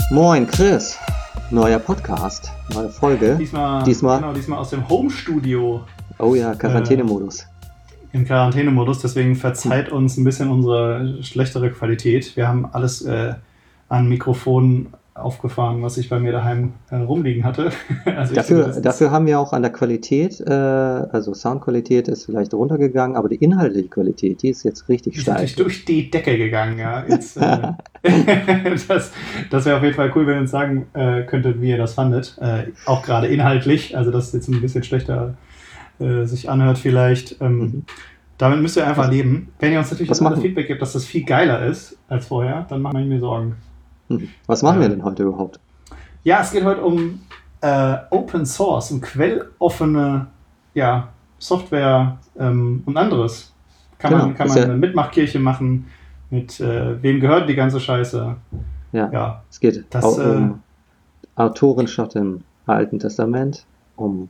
Moin Chris, neuer Podcast, neue Folge. Diesmal aus dem Home-Studio. Oh ja, Quarantänemodus. Im Quarantänemodus, deswegen verzeiht uns ein bisschen unsere schlechtere Qualität. Wir haben alles an Mikrofonen aufgefahren, was ich bei mir daheim rumliegen hatte. Also dafür haben wir auch an der Qualität, also Soundqualität ist vielleicht runtergegangen, aber die inhaltliche Qualität, die ist jetzt richtig steil. Ist durch die Decke gegangen, ja. Jetzt, das wäre auf jeden Fall cool, wenn ihr uns sagen könntet, wie ihr das fandet. Auch gerade inhaltlich, also dass es jetzt ein bisschen schlechter sich anhört vielleicht. Damit müsst ihr einfach leben. Wenn ihr uns natürlich Feedback gebt, dass das viel geiler ist als vorher, dann machen wir mir Sorgen. Was machen wir denn heute überhaupt? Ja, es geht heute um Open Source, um quelloffene Software und anderes. Kann man eine Mitmachkirche machen, mit wem gehört die ganze Scheiße. Ja. Es geht auch um Autorenschaft im Alten Testament, am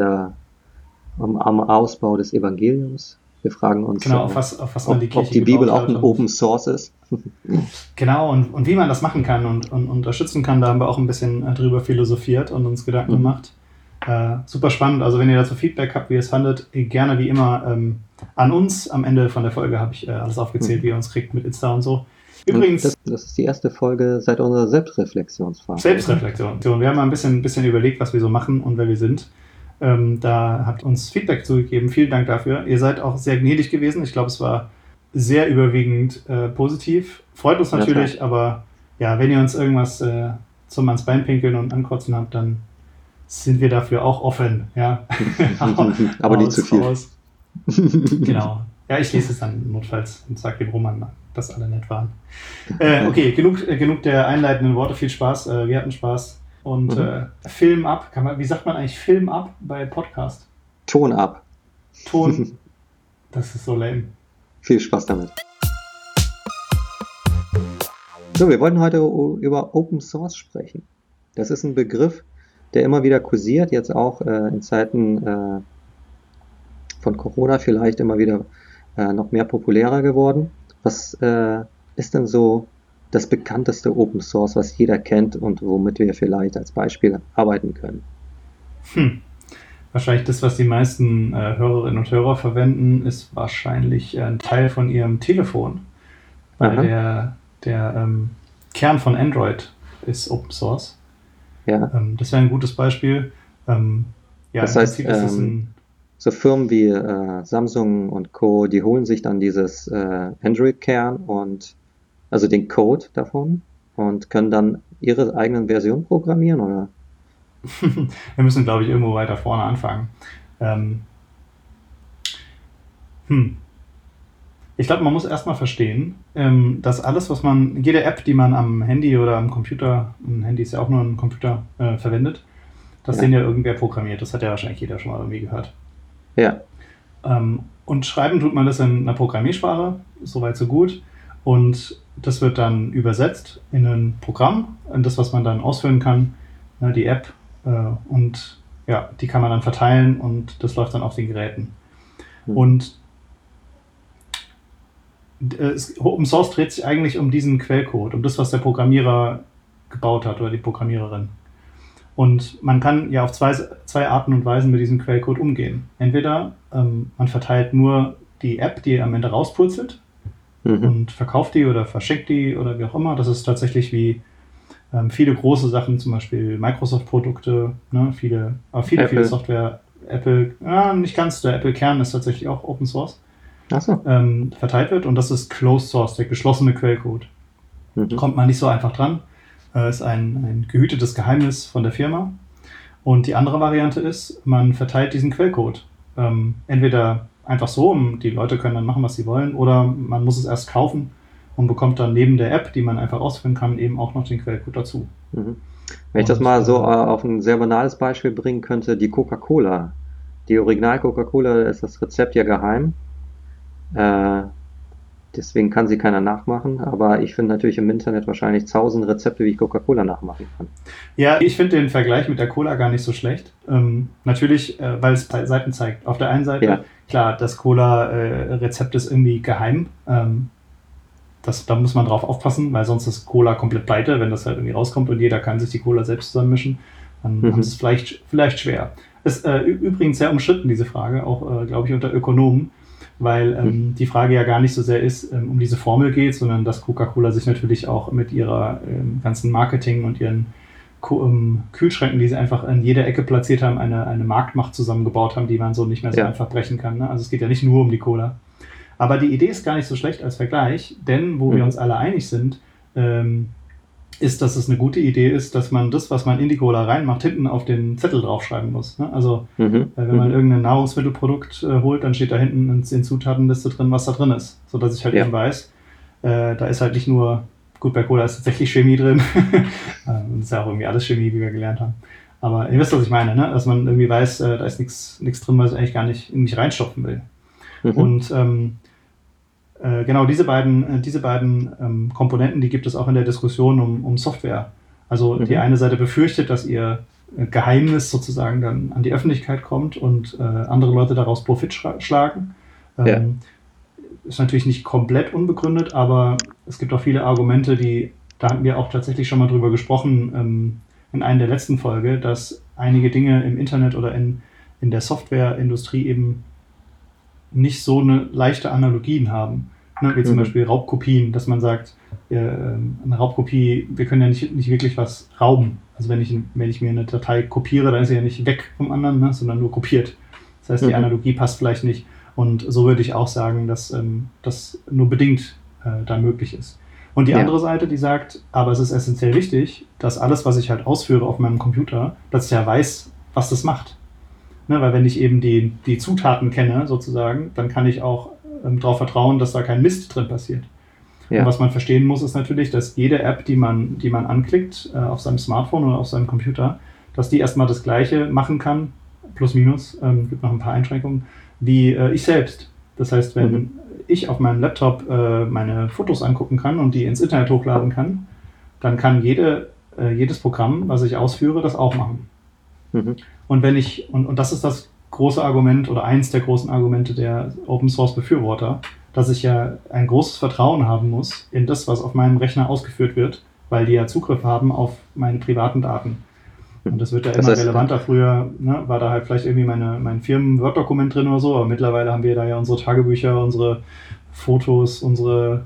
Ausbau des Evangeliums. Wir fragen uns, auf was man die Kirche ob die Bibel auch ein Open Source ist. Genau, und wie man das machen kann und unterstützen kann, da haben wir auch ein bisschen drüber philosophiert und uns Gedanken gemacht. Super spannend, also wenn ihr dazu Feedback habt, wie ihr es fandet, gerne wie immer an uns. Am Ende von der Folge habe ich alles aufgezählt, wie ihr uns kriegt mit Insta und so. Übrigens, das ist die erste Folge seit unserer Selbstreflexionsphase. Selbstreflexion. Wir haben mal ein bisschen überlegt, was wir so machen und wer wir sind. Da habt ihr uns Feedback zugegeben. Vielen Dank dafür. Ihr seid auch sehr gnädig gewesen. Ich glaube, es war sehr überwiegend positiv. Freut uns natürlich, aber ja, wenn ihr uns irgendwas zum ans Bein pinkeln und ankotzen habt, dann sind wir dafür auch offen. Ja. Aber nicht zu viel. Genau. Ja, ich lese es dann notfalls und sage dem Roman, dass alle nett waren. Okay, genug der einleitenden Worte. Viel Spaß. Wir hatten Spaß. Und Film ab, wie sagt man eigentlich Film ab bei Podcast? Ton ab. Ton, das ist so lame. Viel Spaß damit. So, wir wollten heute über Open Source sprechen. Das ist ein Begriff, der immer wieder kursiert, jetzt auch in Zeiten von Corona vielleicht immer wieder noch mehr populärer geworden. Was ist denn so das bekannteste Open Source, was jeder kennt und womit wir vielleicht als Beispiel arbeiten können? Wahrscheinlich das, was die meisten Hörerinnen und Hörer verwenden, ist wahrscheinlich ein Teil von ihrem Telefon. Weil der Kern von Android ist Open Source. Ja. Das wäre ein gutes Beispiel. Das heißt, so Firmen wie Samsung und Co., die holen sich dann dieses Android-Kern und also den Code davon und können dann ihre eigenen Versionen programmieren, oder? Wir müssen, glaube ich, irgendwo weiter vorne anfangen. Ich glaube, man muss erstmal verstehen, dass alles, jede App, die man am Handy oder am Computer, ein Handy ist ja auch nur ein Computer, verwendet, den ja irgendwer programmiert. Das hat ja wahrscheinlich jeder schon mal irgendwie gehört. Ja. Und schreiben tut man das in einer Programmiersprache, soweit so gut. Und das wird dann übersetzt in ein Programm, in das, was man dann ausführen kann, die App. Und ja, die kann man dann verteilen und das läuft dann auf den Geräten. Und Open Source dreht sich eigentlich um diesen Quellcode, um das, was der Programmierer gebaut hat oder die Programmiererin. Und man kann ja auf zwei Arten und Weisen mit diesem Quellcode umgehen. Entweder man verteilt nur die App, die am Ende rauspurzelt, und verkauft die oder verschickt die oder wie auch immer. Das ist tatsächlich wie viele große Sachen, zum Beispiel Microsoft-Produkte, ne, viele Software, Apple, nicht ganz, der Apple-Kern ist tatsächlich auch Open Source, verteilt wird, und das ist Closed Source, der geschlossene Quellcode. Kommt man nicht so einfach dran, ist ein gehütetes Geheimnis von der Firma. Und die andere Variante ist, man verteilt diesen Quellcode. Entweder einfach so, die Leute können dann machen, was sie wollen, oder man muss es erst kaufen und bekommt dann neben der App, die man einfach ausführen kann, eben auch noch den Quellcode dazu. Wenn ich das mal so auf ein sehr banales Beispiel bringen könnte, die Coca-Cola. Die Original Coca-Cola ist das Rezept ja geheim. Deswegen kann sie keiner nachmachen, aber ich finde natürlich im Internet wahrscheinlich 1000 Rezepte, wie ich Coca-Cola nachmachen kann. Ja, ich finde den Vergleich mit der Cola gar nicht so schlecht. Natürlich, weil es Seiten zeigt. Auf der einen Seite, klar, das Cola-Rezept ist irgendwie geheim. da muss man drauf aufpassen, weil sonst ist Cola komplett pleite, wenn das halt irgendwie rauskommt und jeder kann sich die Cola selbst zusammenmischen. Dann haben sie es vielleicht schwer. Ist übrigens sehr umstritten, diese Frage, auch, glaube ich, unter Ökonomen, weil die Frage ja gar nicht so sehr ist, um diese Formel geht, sondern dass Coca-Cola sich natürlich auch mit ihrer ganzen Marketing und ihren Kühlschränken, die sie einfach in jeder Ecke platziert haben, eine Marktmacht zusammengebaut haben, die man so nicht mehr so einfach brechen kann. Ne? Also es geht ja nicht nur um die Cola. Aber die Idee ist gar nicht so schlecht als Vergleich, denn wo wir uns alle einig sind, ist, dass es eine gute Idee ist, dass man das, was man in die Cola reinmacht, hinten auf den Zettel draufschreiben muss. Ne? Also wenn man irgendein Nahrungsmittelprodukt holt, dann steht da hinten in Zutatenliste drin, was da drin ist. Sodass ich halt eben weiß, da ist halt nicht nur, gut, bei Cola ist tatsächlich Chemie drin. Das ist ja auch irgendwie alles Chemie, wie wir gelernt haben. Aber ihr wisst, was ich meine, ne? Dass man irgendwie weiß, da ist nichts drin, was ich eigentlich gar nicht in mich reinstopfen will. Und genau diese beiden Komponenten, die gibt es auch in der Diskussion um Software. Also die eine Seite befürchtet, dass ihr Geheimnis sozusagen dann an die Öffentlichkeit kommt und andere Leute daraus Profit schlagen. Ist natürlich nicht komplett unbegründet, aber es gibt auch viele Argumente, da hatten wir auch tatsächlich schon mal drüber gesprochen in einer der letzten Folge, dass einige Dinge im Internet oder in der Softwareindustrie eben nicht so eine leichte Analogien haben. Ne? Wie zum Beispiel Raubkopien, dass man sagt, eine Raubkopie, wir können ja nicht wirklich was rauben. Also wenn ich mir eine Datei kopiere, dann ist sie ja nicht weg vom anderen, ne? Sondern nur kopiert. Das heißt, die Analogie passt vielleicht nicht. Und so würde ich auch sagen, dass das nur bedingt da möglich ist. Und die andere Seite, die sagt, aber es ist essentiell wichtig, dass alles, was ich halt ausführe auf meinem Computer, dass ich ja weiß, was das macht. Ne, weil wenn ich eben die Zutaten kenne, sozusagen, dann kann ich auch darauf vertrauen, dass da kein Mist drin passiert. Und was man verstehen muss, ist natürlich, dass jede App, die man anklickt auf seinem Smartphone oder auf seinem Computer, dass die erstmal das Gleiche machen kann, plus minus, gibt noch ein paar Einschränkungen, wie ich selbst. Das heißt, wenn ich auf meinem Laptop meine Fotos angucken kann und die ins Internet hochladen kann, dann kann jedes Programm, was ich ausführe, das auch machen. Und wenn und das ist das große Argument oder eins der großen Argumente der Open Source Befürworter, dass ich ja ein großes Vertrauen haben muss in das, was auf meinem Rechner ausgeführt wird, weil die ja Zugriff haben auf meine privaten Daten. Und das wird ja immer relevanter. Früher war da halt vielleicht irgendwie mein Firmen-Word-Dokument drin oder so, aber mittlerweile haben wir da ja unsere Tagebücher, unsere Fotos, unsere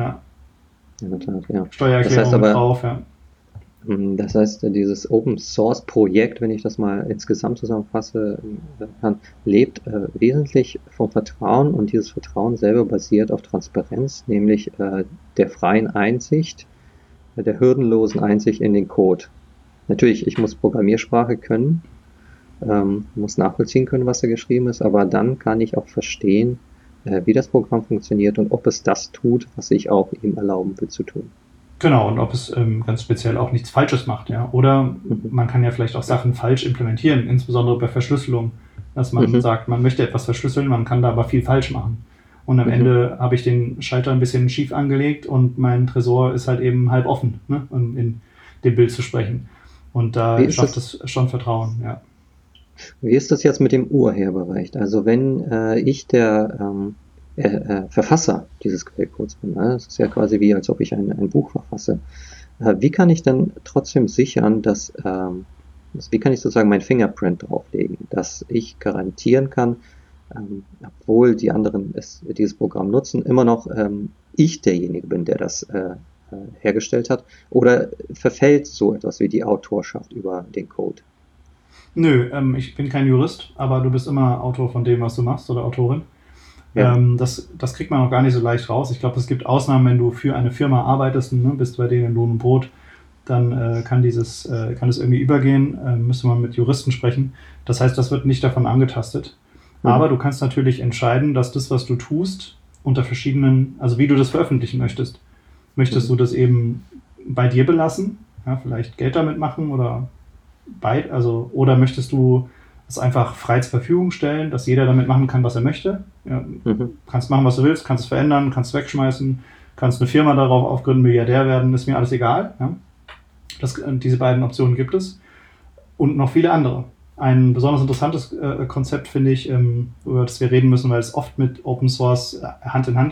Steuererklärungen drauf. Ja. Das heißt, dieses Open Source Projekt, wenn ich das mal insgesamt zusammenfasse, lebt wesentlich vom Vertrauen, und dieses Vertrauen selber basiert auf Transparenz, nämlich der freien Einsicht, der hürdenlosen Einsicht in den Code. Natürlich, ich muss Programmiersprache können, muss nachvollziehen können, was da geschrieben ist, aber dann kann ich auch verstehen, wie das Programm funktioniert und ob es das tut, was ich auch ihm erlauben will zu tun. Genau, und ob es ganz speziell auch nichts Falsches macht. Ja? Oder man kann ja vielleicht auch Sachen falsch implementieren, insbesondere bei Verschlüsselung, dass man sagt, man möchte etwas verschlüsseln, man kann da aber viel falsch machen. Und am Ende habe ich den Schalter ein bisschen schief angelegt und mein Tresor ist halt eben halb offen, ne? Um in dem Bild zu sprechen. Und da schafft es schon Vertrauen. Ja. Wie ist das jetzt mit dem Urheberrecht? Also wenn ich der Verfasser dieses Quellcodes bin, das ist ja quasi wie, als ob ich ein Buch verfasse. Wie kann ich dann trotzdem sichern, wie kann ich sozusagen mein Fingerprint drauflegen, dass ich garantieren kann, obwohl die anderen dieses Programm nutzen, immer noch ich derjenige bin, der das hergestellt hat, oder verfällt so etwas wie die Autorschaft über den Code? Nö, ich bin kein Jurist, aber du bist immer Autor von dem, was du machst, oder Autorin. Ja. Das kriegt man auch gar nicht so leicht raus. Ich glaube, es gibt Ausnahmen, wenn du für eine Firma arbeitest und bist bei denen in Lohn und Brot, dann kann es irgendwie übergehen, müsste man mit Juristen sprechen. Das heißt, das wird nicht davon angetastet. Aber du kannst natürlich entscheiden, dass das, was du tust, unter verschiedenen, also wie du das veröffentlichen möchtest. Möchtest du das eben bei dir belassen, ja, vielleicht Geld damit machen oder möchtest du es einfach frei zur Verfügung stellen, dass jeder damit machen kann, was er möchte. Ja, kannst machen, was du willst, kannst es verändern, kannst es wegschmeißen, kannst eine Firma darauf aufgründen, Milliardär werden, ist mir alles egal. Ja. Diese beiden Optionen gibt es. Und noch viele andere. Ein besonders interessantes Konzept, finde ich, über das wir reden müssen, weil es oft mit Open Source Hand in Hand geht,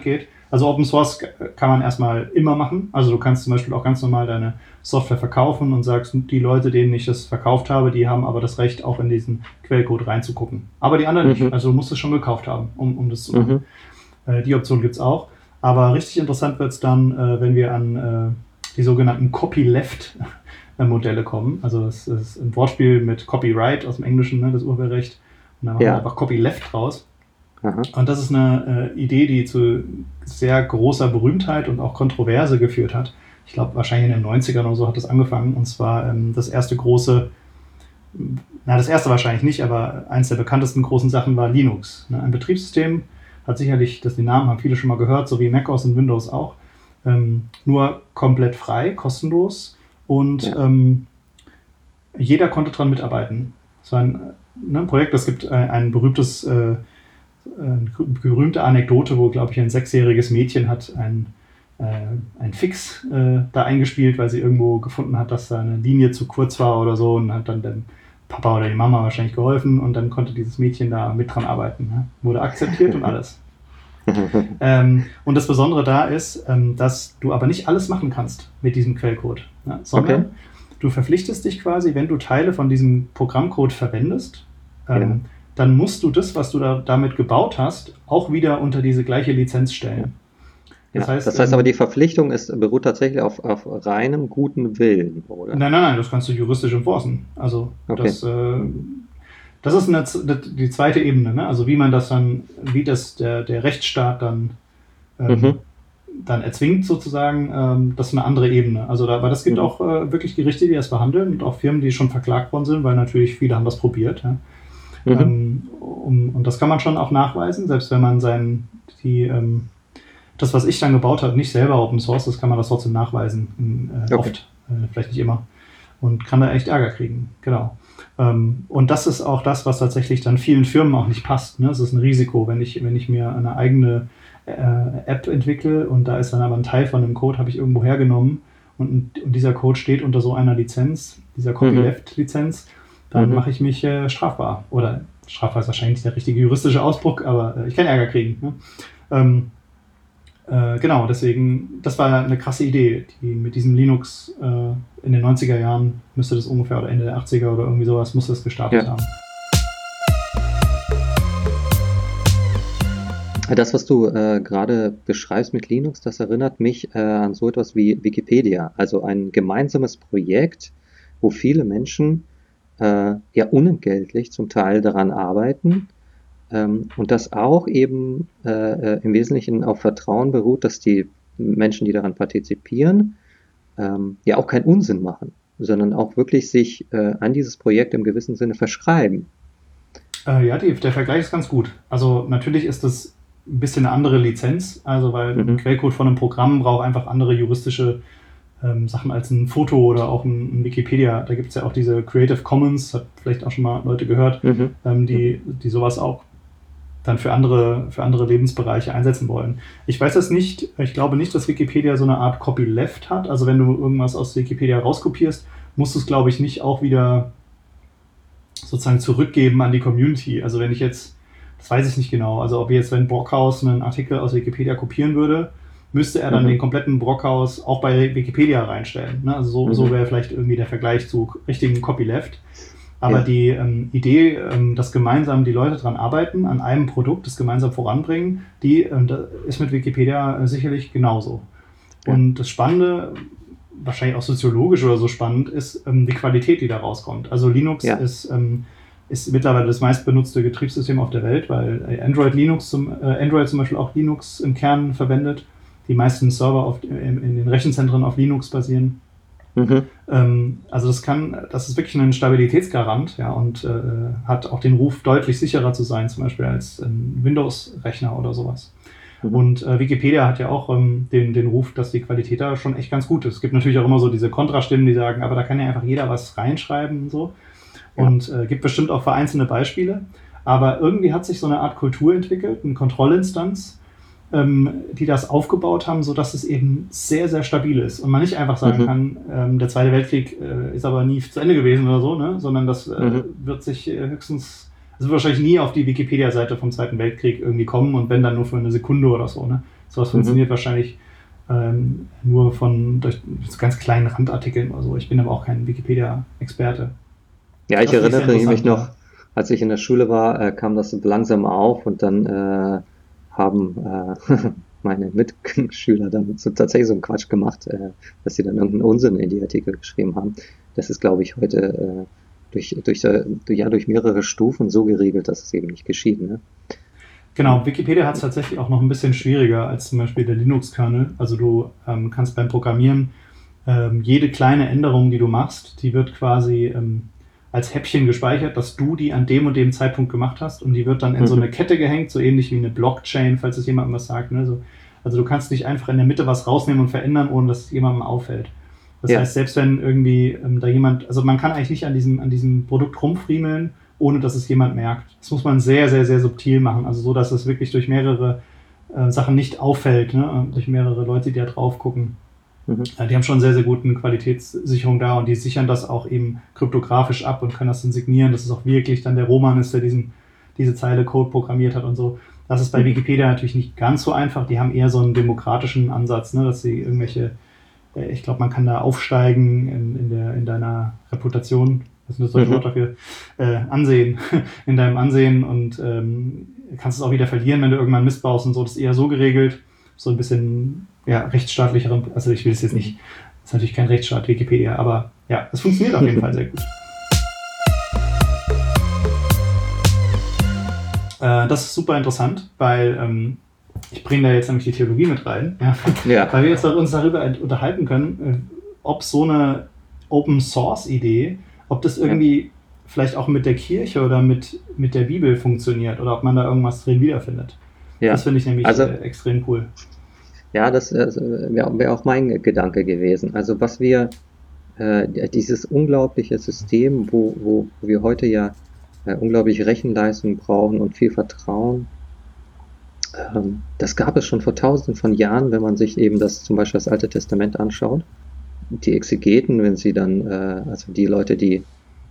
Also Open Source kann man erstmal immer machen. Also du kannst zum Beispiel auch ganz normal deine Software verkaufen und sagst, die Leute, denen ich das verkauft habe, die haben aber das Recht, auch in diesen Quellcode reinzugucken. Aber die anderen nicht. Also du musst es schon gekauft haben, um das zu machen. Die Option gibt es auch. Aber richtig interessant wird es dann, wenn wir an die sogenannten Copyleft-Modelle kommen. Also das ist ein Wortspiel mit Copyright aus dem Englischen, ne, das Urheberrecht. Und dann machen wir einfach Copyleft raus. Aha. Und das ist eine Idee, die zu sehr großer Berühmtheit und auch Kontroverse geführt hat. Ich glaube, wahrscheinlich in den 90ern oder so hat das angefangen. Und zwar das erste große, das erste wahrscheinlich nicht, aber eins der bekanntesten großen Sachen war Linux. Ein Betriebssystem, hat sicherlich, den Namen haben viele schon mal gehört, so wie macOS und Windows auch. Nur komplett frei, kostenlos und jeder konnte dran mitarbeiten. Es war ein Projekt, es gibt ein berühmte Anekdote, wo, glaube ich, ein 6-jähriges Mädchen hat ein Fix da eingespielt, weil sie irgendwo gefunden hat, dass da eine Linie zu kurz war oder so und hat dann dem Papa oder die Mama wahrscheinlich geholfen und dann konnte dieses Mädchen da mit dran arbeiten. Ne? Wurde akzeptiert und alles. Und das Besondere da ist, dass du aber nicht alles machen kannst mit diesem Quellcode, ne? Sondern du verpflichtest dich quasi, wenn du Teile von diesem Programmcode verwendest, dann musst du das, was du damit gebaut hast, auch wieder unter diese gleiche Lizenz stellen. Das heißt aber, die Verpflichtung beruht tatsächlich auf reinem guten Willen, oder? Nein, das kannst du juristisch enforcen. Also das ist die zweite Ebene, ne? Also wie man das dann, wie der Rechtsstaat dann erzwingt sozusagen, das ist eine andere Ebene. Also aber das gibt auch wirklich Gerichte, die das behandeln und auch Firmen, die schon verklagt worden sind, weil natürlich viele haben das probiert. Ja? Und das kann man schon auch nachweisen, selbst wenn man das, was ich dann gebaut habe, nicht selber Open Source, das kann man das trotzdem nachweisen, oft, vielleicht nicht immer, und kann da echt Ärger kriegen, genau. Und das ist auch das, was tatsächlich dann vielen Firmen auch nicht passt, ne? Das ist ein Risiko, wenn ich mir eine eigene App entwickle und da ist dann aber ein Teil von dem Code, habe ich irgendwo hergenommen und dieser Code steht unter so einer Lizenz, dieser Copyleft-Lizenz, dann mache ich mich strafbar. Oder strafbar ist wahrscheinlich nicht der richtige juristische Ausdruck, aber ich kann Ärger kriegen. Ne? Genau, deswegen, das war eine krasse Idee, die mit diesem Linux in den 90er Jahren müsste das ungefähr, oder Ende der 80er oder irgendwie sowas, musste das gestartet haben. Das, was du gerade beschreibst mit Linux, das erinnert mich an so etwas wie Wikipedia, also ein gemeinsames Projekt, wo viele Menschen unentgeltlich zum Teil daran arbeiten, und das auch eben im Wesentlichen auf Vertrauen beruht, dass die Menschen, die daran partizipieren, auch keinen Unsinn machen, sondern auch wirklich sich an dieses Projekt im gewissen Sinne verschreiben. Der Vergleich ist ganz gut. Also natürlich ist das ein bisschen eine andere Lizenz, also weil ein Quellcode von einem Programm braucht einfach andere juristische Sachen als ein Foto oder auch ein Wikipedia. Da gibt es ja auch diese Creative Commons, hat vielleicht auch schon mal Leute gehört, die sowas auch dann für andere Lebensbereiche einsetzen wollen. Ich weiß das nicht, ich glaube nicht, dass Wikipedia so eine Art Copyleft hat. Also wenn du irgendwas aus Wikipedia rauskopierst, musst du es, glaube ich, nicht auch wieder sozusagen zurückgeben an die Community. Also wenn ich jetzt, das weiß ich nicht genau, also ob wenn Brockhaus einen Artikel aus Wikipedia kopieren würde, müsste er dann den kompletten Brockhaus auch bei Wikipedia reinstellen. Ne? Also so wäre vielleicht irgendwie der Vergleich zu richtigen Copyleft. Aber die Idee, dass gemeinsam die Leute daran arbeiten, an einem Produkt, das gemeinsam voranbringen, die ist mit Wikipedia sicherlich genauso. Ja. Und das Spannende, wahrscheinlich auch soziologisch oder so spannend, ist die Qualität, die da rauskommt. Also Linux ist mittlerweile das meistbenutzte Betriebssystem auf der Welt, weil Android zum Beispiel auch Linux im Kern verwendet. Die meisten Server in den Rechenzentren auf Linux basieren. Also das ist wirklich ein Stabilitätsgarant, und hat auch den Ruf, deutlich sicherer zu sein, zum Beispiel als ein Windows-Rechner oder sowas. Und Wikipedia hat ja auch den Ruf, dass die Qualität da schon echt ganz gut ist. Es gibt natürlich auch immer so diese Kontrastimmen, die sagen, aber da kann ja einfach jeder was reinschreiben und so. Und gibt bestimmt auch vereinzelte Beispiele. Aber irgendwie hat sich so eine Art Kultur entwickelt, eine Kontrollinstanz, die das aufgebaut haben, sodass es eben sehr, sehr stabil ist. Und man nicht einfach sagen kann, der Zweite Weltkrieg ist aber nie zu Ende gewesen oder so, ne? Sondern das wird sich wird wahrscheinlich nie auf die Wikipedia-Seite vom Zweiten Weltkrieg irgendwie kommen und wenn dann nur für eine Sekunde oder so. Ne? Sowas funktioniert wahrscheinlich nur durch ganz kleinen Randartikeln oder so. Ich bin aber auch kein Wikipedia-Experte. Ja, ich erinnere mich noch, als ich in der Schule war, kam das so langsam auf und dann haben meine Mitschüler dann tatsächlich so einen Quatsch gemacht, dass sie dann irgendeinen Unsinn in die Artikel geschrieben haben. Das ist, glaube ich, heute durch mehrere Stufen so geregelt, dass es eben nicht geschieht. Ne? Genau, Wikipedia hat es tatsächlich auch noch ein bisschen schwieriger als zum Beispiel der Linux-Kernel. Also du kannst beim Programmieren jede kleine Änderung, die du machst, die wird quasi als Häppchen gespeichert, dass du die an dem und dem Zeitpunkt gemacht hast und die wird dann in so eine Kette gehängt, so ähnlich wie eine Blockchain, falls es jemandem was sagt. Ne? Also du kannst nicht einfach in der Mitte was rausnehmen und verändern, ohne dass es jemandem auffällt. Das heißt, selbst wenn irgendwie da jemand, also man kann eigentlich nicht an diesem Produkt rumfriemeln, ohne dass es jemand merkt. Das muss man sehr, sehr, sehr subtil machen, also so, dass es wirklich durch mehrere Sachen nicht auffällt, ne? Durch mehrere Leute, die da drauf gucken. Die haben schon sehr, sehr guten Qualitätssicherung da und die sichern das auch eben kryptografisch ab und können das dann signieren, dass es auch wirklich dann der Roman ist, der diese Zeile Code programmiert hat und so. Das ist bei Wikipedia natürlich nicht ganz so einfach. Die haben eher so einen demokratischen Ansatz, ne? Dass sie irgendwelche, ich glaube, man kann da aufsteigen in deiner Reputation, was ist das deutsche Wort dafür, Ansehen, in deinem Ansehen und kannst es auch wieder verlieren, wenn du irgendwann Mist baust und so. Das ist eher so geregelt, so ein bisschen rechtsstaatlicheren, also ich will es jetzt nicht, das ist natürlich kein Rechtsstaat, Wikipedia, aber ja, es funktioniert auf jeden Fall sehr gut. Das ist super interessant, weil ich bringe da jetzt nämlich die Theologie mit rein, weil wir jetzt uns darüber unterhalten können, ob so eine Open-Source-Idee, ob das irgendwie vielleicht auch mit der Kirche oder mit der Bibel funktioniert oder ob man da irgendwas drin wiederfindet. Ja. Das finde ich nämlich extrem cool. Ja, das wäre auch mein Gedanke gewesen. Also was wir, dieses unglaubliche System, wo wir heute ja unglaubliche Rechenleistung brauchen und viel Vertrauen, das gab es schon vor Tausenden von Jahren, wenn man sich eben zum Beispiel das Alte Testament anschaut. Die Exegeten, wenn sie dann, also die Leute, die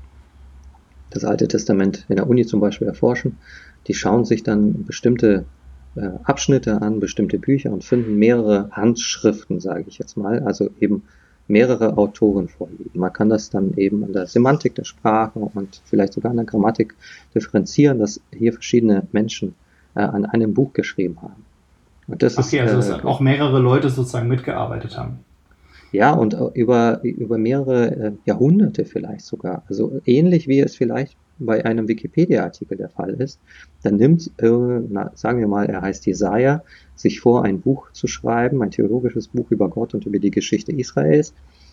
das Alte Testament in der Uni zum Beispiel erforschen, die schauen sich dann bestimmte Abschnitte an, bestimmte Bücher und finden mehrere Handschriften, sage ich jetzt mal, also eben mehrere Autoren vorliegen. Man kann das dann eben an der Semantik der Sprache und vielleicht sogar an der Grammatik differenzieren, dass hier verschiedene Menschen an einem Buch geschrieben haben. Und das ist, also dass auch mehrere Leute sozusagen mitgearbeitet haben. Ja, und über mehrere Jahrhunderte vielleicht sogar. Also ähnlich wie es vielleicht bei einem Wikipedia-Artikel der Fall ist. Dann nimmt, sagen wir mal, er heißt Jesaja, sich vor, ein Buch zu schreiben, ein theologisches Buch über Gott und über die Geschichte Israels.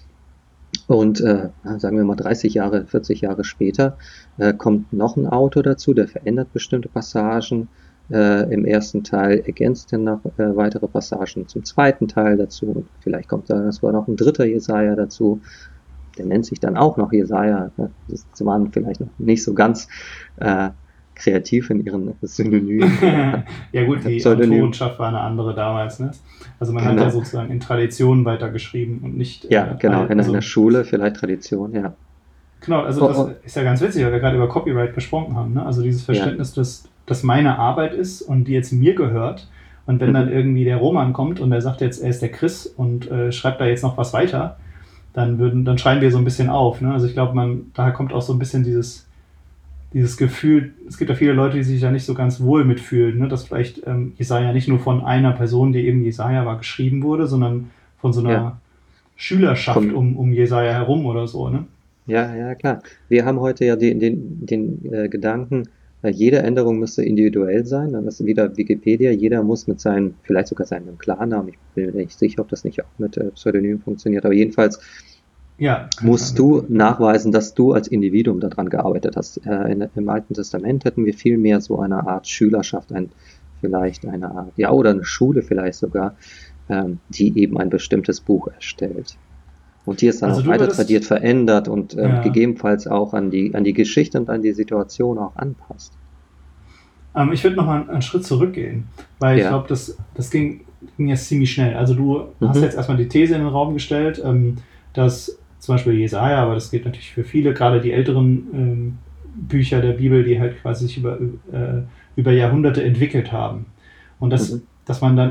Und sagen wir mal 30 Jahre, 40 Jahre später kommt noch ein Autor dazu, der verändert bestimmte Passagen. Im ersten Teil ergänzt er noch weitere Passagen zum zweiten Teil dazu. Und vielleicht kommt da sogar noch ein dritter Jesaja dazu. Der nennt sich dann auch noch Jesaja. Sie waren vielleicht noch nicht so ganz kreativ in ihren Synonymen. Ja gut, die Autorenschaft war eine andere damals. Ne? Also man hat ja sozusagen in Traditionen weitergeschrieben und nicht... Ja, genau, in einer Schule vielleicht Tradition, ja. Genau, also das ist ja ganz witzig, weil wir gerade über Copyright gesprochen haben. Ne? Also dieses Verständnis, dass meine Arbeit ist und die jetzt mir gehört. Und wenn dann irgendwie der Roman kommt und er sagt jetzt, er ist der Chris und schreibt da jetzt noch was weiter, dann schreien wir so ein bisschen auf. Ne? Also ich glaube, daher kommt auch so ein bisschen dieses Gefühl, es gibt ja viele Leute, die sich da nicht so ganz wohl mitfühlen, ne? Dass vielleicht Jesaja nicht nur von einer Person, die eben Jesaja war, geschrieben wurde, sondern von so einer Schülerschaft um Jesaja herum oder so. Ne? Ja, klar. Wir haben heute ja den Gedanken, jede Änderung müsste individuell sein. Dann ist wieder Wikipedia. Jeder muss mit vielleicht sogar seinem Klarnamen, ich bin mir nicht sicher, ob das nicht auch mit Pseudonym funktioniert, aber jedenfalls musst du nachweisen, dass du als Individuum daran gearbeitet hast. Im Alten Testament hätten wir viel mehr so eine Art Schülerschaft, vielleicht eine Art, oder eine Schule vielleicht sogar, die eben ein bestimmtes Buch erstellt. Und die ist dann auch weiter tradiert, verändert und gegebenenfalls auch an die Geschichte und an die Situation auch anpasst. Ich würde nochmal einen Schritt zurückgehen, weil ich glaube, das ging jetzt ziemlich schnell. Also du hast jetzt erstmal die These in den Raum gestellt, dass zum Beispiel Jesaja, aber das geht natürlich für viele, gerade die älteren Bücher der Bibel, die halt quasi sich über Jahrhunderte entwickelt haben. Und dass man dann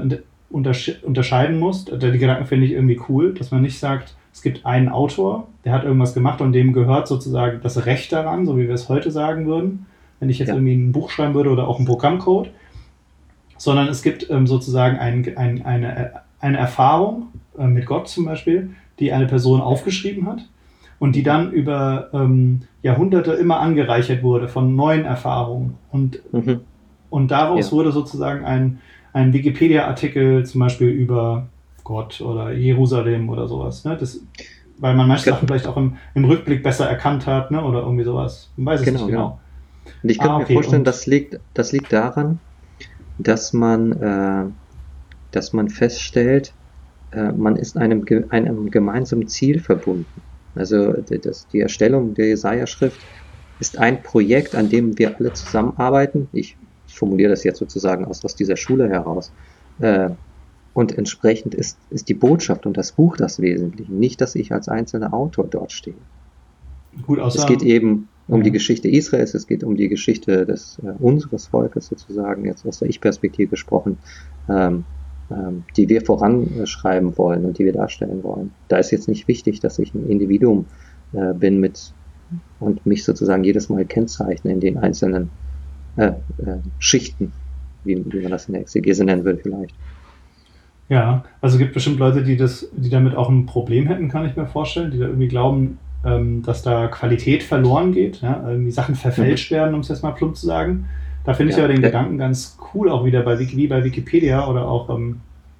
unterscheiden muss. Die Gedanken finde ich irgendwie cool, dass man nicht sagt, es gibt einen Autor, der hat irgendwas gemacht und dem gehört sozusagen das Recht daran, so wie wir es heute sagen würden, wenn ich jetzt Ja. irgendwie ein Buch schreiben würde oder auch einen Programmcode, sondern es gibt sozusagen eine Erfahrung mit Gott zum Beispiel, die eine Person aufgeschrieben hat und die dann über Jahrhunderte immer angereichert wurde von neuen Erfahrungen. Mhm. Und daraus Ja. wurde sozusagen ein Wikipedia-Artikel zum Beispiel über Gott oder Jerusalem oder sowas. Ne? Weil man manche Sachen vielleicht auch im Rückblick besser erkannt hat, ne? Oder irgendwie sowas. Man weiß es nicht genau. Und ich könnte mir Okay, vorstellen, und das liegt daran, dass man feststellt, man ist einem gemeinsamen Ziel verbunden. Also die Erstellung der Jesaja-Schrift ist ein Projekt, an dem wir alle zusammenarbeiten. Ich formuliere das jetzt sozusagen aus dieser Schule heraus. Und entsprechend ist die Botschaft und das Buch das Wesentliche, nicht, dass ich als einzelner Autor dort stehe. gut, Es geht eben um die Ja. Geschichte Israels, es geht um die Geschichte unseres Volkes sozusagen, jetzt aus der Ich-Perspektive gesprochen, die wir voranschreiben wollen und die wir darstellen wollen. Da ist jetzt nicht wichtig, dass ich ein Individuum bin und mich sozusagen jedes Mal kennzeichne in den einzelnen Schichten, wie man das in der Exegese nennen will vielleicht. Ja, also es gibt bestimmt Leute, die damit auch ein Problem hätten, kann ich mir vorstellen, die da irgendwie glauben, dass da Qualität verloren geht, ja? Irgendwie Sachen verfälscht werden, um es jetzt mal plump zu sagen. Da finde ich Ja, aber den ja. Gedanken ganz cool, auch wieder wie bei Wikipedia oder auch dem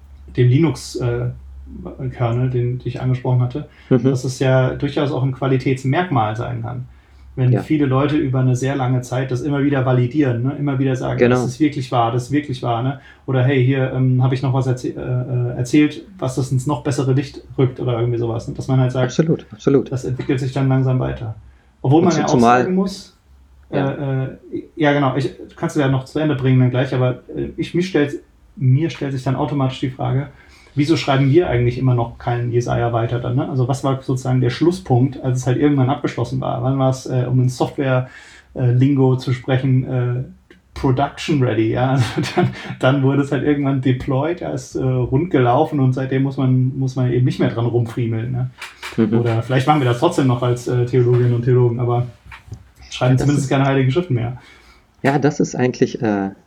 Linux-Kernel, den ich angesprochen hatte, dass es ja durchaus auch ein Qualitätsmerkmal sein kann. Wenn Ja. viele Leute über eine sehr lange Zeit das immer wieder validieren, ne? Immer wieder sagen, Genau. das ist wirklich wahr, das ist wirklich wahr. Ne? Oder hey, hier habe ich noch was erzählt, was das ins noch bessere Licht rückt oder irgendwie sowas. Ne? Dass man halt sagt, Absolut. das entwickelt sich dann langsam weiter. Obwohl Und man ja auch zumal- sagen muss, Ja. ja genau, kannst du ja noch zu Ende bringen dann gleich, aber mir stellt sich dann automatisch die Frage, wieso schreiben wir eigentlich immer noch keinen Jesaja weiter dann? Ne? Also was war sozusagen der Schlusspunkt, als es halt irgendwann abgeschlossen war? Wann war es, um in Software-Lingo zu sprechen, Production ready? Ja? Also dann wurde es halt irgendwann deployed, ja, ist rund gelaufen und seitdem muss man eben nicht mehr dran rumfriemeln. Ne? Oder vielleicht machen wir das trotzdem noch als Theologinnen und Theologen, aber schreiben zumindest keine heiligen Schriften mehr. Ja, das ist eigentlich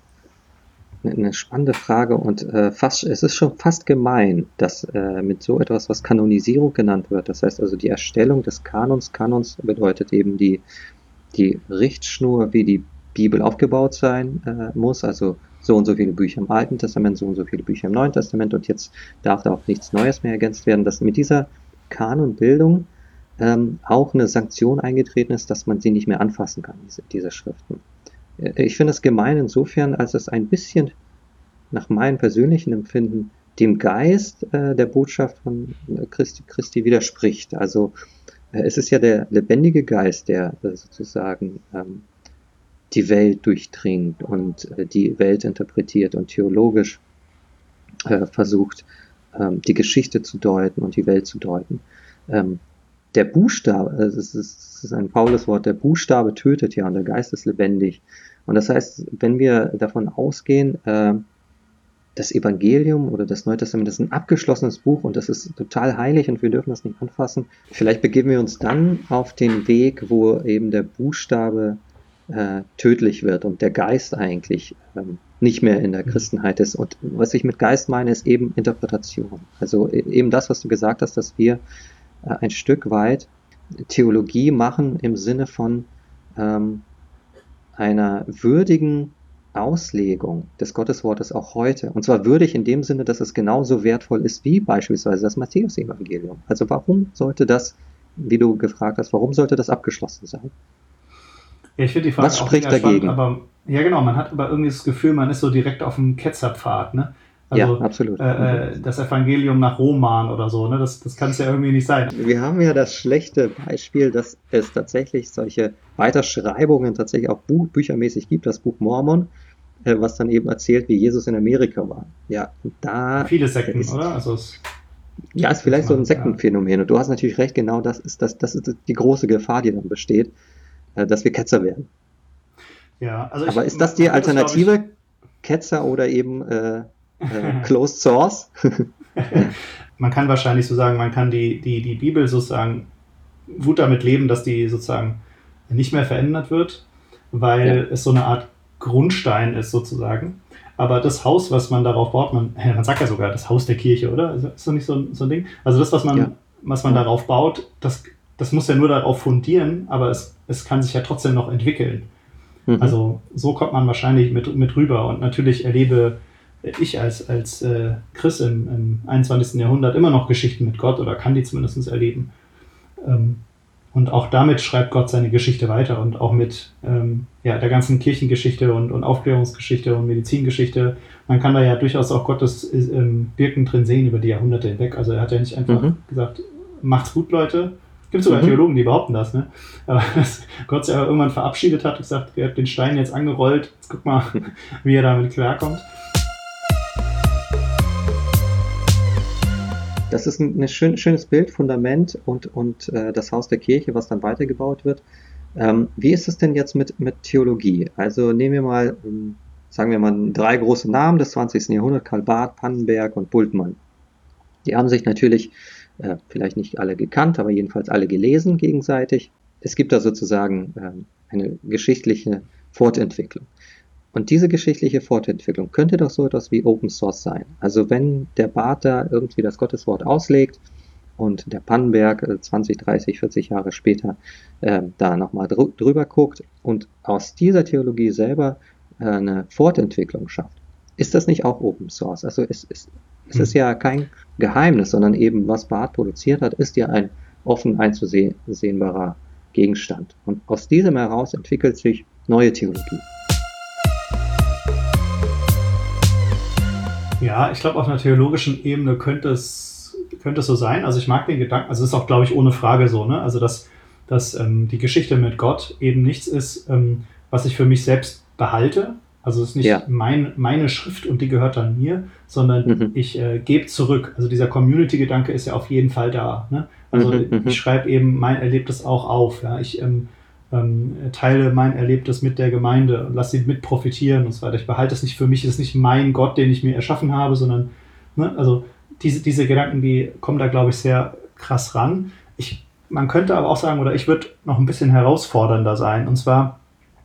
eine spannende Frage und es ist schon fast gemein, dass mit so etwas, was Kanonisierung genannt wird, das heißt also die Erstellung des Kanons bedeutet eben die Richtschnur, wie die Bibel aufgebaut sein muss, also so und so viele Bücher im Alten Testament, so und so viele Bücher im Neuen Testament und jetzt darf da auch nichts Neues mehr ergänzt werden, dass mit dieser Kanonbildung auch eine Sanktion eingetreten ist, dass man sie nicht mehr anfassen kann, diese Schriften. Ich finde es gemein insofern, als es ein bisschen nach meinem persönlichen Empfinden dem Geist der Botschaft von Christi widerspricht. Also es ist ja der lebendige Geist, der sozusagen die Welt durchdringt und die Welt interpretiert und theologisch versucht, die Geschichte zu deuten und die Welt zu deuten. Der Buchstabe, es ist ein Pauluswort, der Buchstabe tötet ja und der Geist ist lebendig. Und das heißt, wenn wir davon ausgehen, das Evangelium oder das Neue Testament ist ein abgeschlossenes Buch und das ist total heilig und wir dürfen das nicht anfassen, vielleicht begeben wir uns dann auf den Weg, wo eben der Buchstabe tödlich wird und der Geist eigentlich nicht mehr in der Christenheit ist. Und was ich mit Geist meine, ist eben Interpretation. Also eben das, was du gesagt hast, dass wir ein Stück weit Theologie machen im Sinne von einer würdigen Auslegung des Gotteswortes auch heute. Und zwar würdig in dem Sinne, dass es genauso wertvoll ist wie beispielsweise das Matthäus-Evangelium. Also warum sollte das, wie du gefragt hast, warum sollte das abgeschlossen sein? Ja, ich finde die Frage Was auch spricht mega spannend, dagegen? aber ja genau, man hat aber irgendwie das Gefühl, man ist so direkt auf dem Ketzerpfad, ne? Also Ja, absolut. das Evangelium nach Roman oder so, ne? Das kann es ja irgendwie nicht sein. Wir haben ja das schlechte Beispiel, dass es tatsächlich solche Weiterschreibungen tatsächlich auch büchermäßig gibt, das Buch Mormon, was dann eben erzählt, wie Jesus in Amerika war. Ja, und da Viele Sekten, oder? Also ja, ist vielleicht so ein Sektenphänomen. Und du hast natürlich recht, genau das ist die große Gefahr, die dann besteht, dass wir Ketzer werden. ja, also Aber ist das die Alternative, Ketzer oder eben Closed Source. Man kann wahrscheinlich so sagen, man kann die Bibel sozusagen gut damit leben, dass die sozusagen nicht mehr verändert wird, weil es so eine Art Grundstein ist sozusagen. Aber das Haus, was man darauf baut, man sagt ja sogar das Haus der Kirche, oder? Ist das nicht so ein Ding? Also das, was man darauf baut, das muss ja nur darauf fundieren, aber es kann sich ja trotzdem noch entwickeln. Also so kommt man wahrscheinlich mit rüber. Und natürlich erlebe ich als Christ im 21. Jahrhundert immer noch Geschichten mit Gott oder kann die zumindest erleben. Und auch damit schreibt Gott seine Geschichte weiter und auch mit der ganzen Kirchengeschichte und Aufklärungsgeschichte und Medizingeschichte. Man kann da ja durchaus auch Gottes Wirken drin sehen über die Jahrhunderte hinweg. Also er hat ja nicht einfach gesagt, macht's gut, Leute. Es gibt sogar Theologen, die behaupten das, ne? Aber dass Gott sich aber irgendwann verabschiedet hat und gesagt, ihr habt den Stein jetzt angerollt, jetzt guck mal, wie er damit klarkommt. Das ist ein schönes Bild, Fundament und das Haus der Kirche, was dann weitergebaut wird. Wie ist es denn jetzt mit Theologie? Also nehmen wir mal, sagen wir mal, 3 große Namen des 20. Jahrhunderts, Karl Barth, Pannenberg und Bultmann. Die haben sich natürlich vielleicht nicht alle gekannt, aber jedenfalls alle gelesen gegenseitig. Es gibt da sozusagen eine geschichtliche Fortentwicklung. Und diese geschichtliche Fortentwicklung könnte doch so etwas wie Open Source sein. Also wenn der Barth da irgendwie das Gotteswort auslegt und der Pannenberg 20, 30, 40 Jahre später da nochmal drüber guckt und aus dieser Theologie selber eine Fortentwicklung schafft, ist das nicht auch Open Source? Also es ist ja kein Geheimnis, sondern eben, was Barth produziert hat, ist ja ein offen einzusehenbarer Gegenstand. Und aus diesem heraus entwickelt sich neue Theologie. Ja, ich glaube, auf einer theologischen Ebene könnte es so sein. Also ich mag den Gedanken, also es ist auch, glaube ich, ohne Frage so, ne? Also dass die Geschichte mit Gott eben nichts ist, was ich für mich selbst behalte. Also es ist nicht meine Schrift und die gehört dann mir, sondern ich gebe zurück. Also dieser Community-Gedanke ist ja auf jeden Fall da. Ne? Also ich schreibe eben mein Erlebtes auch auf. Ja? Ich teile mein Erlebtes mit der Gemeinde und lasse sie mit profitieren und so weiter. Ich behalte es nicht für mich, es ist nicht mein Gott, den ich mir erschaffen habe, sondern also diese Gedanken, die kommen da, glaube ich, sehr krass ran. Man könnte aber auch sagen, oder ich würde noch ein bisschen herausfordernder sein, und zwar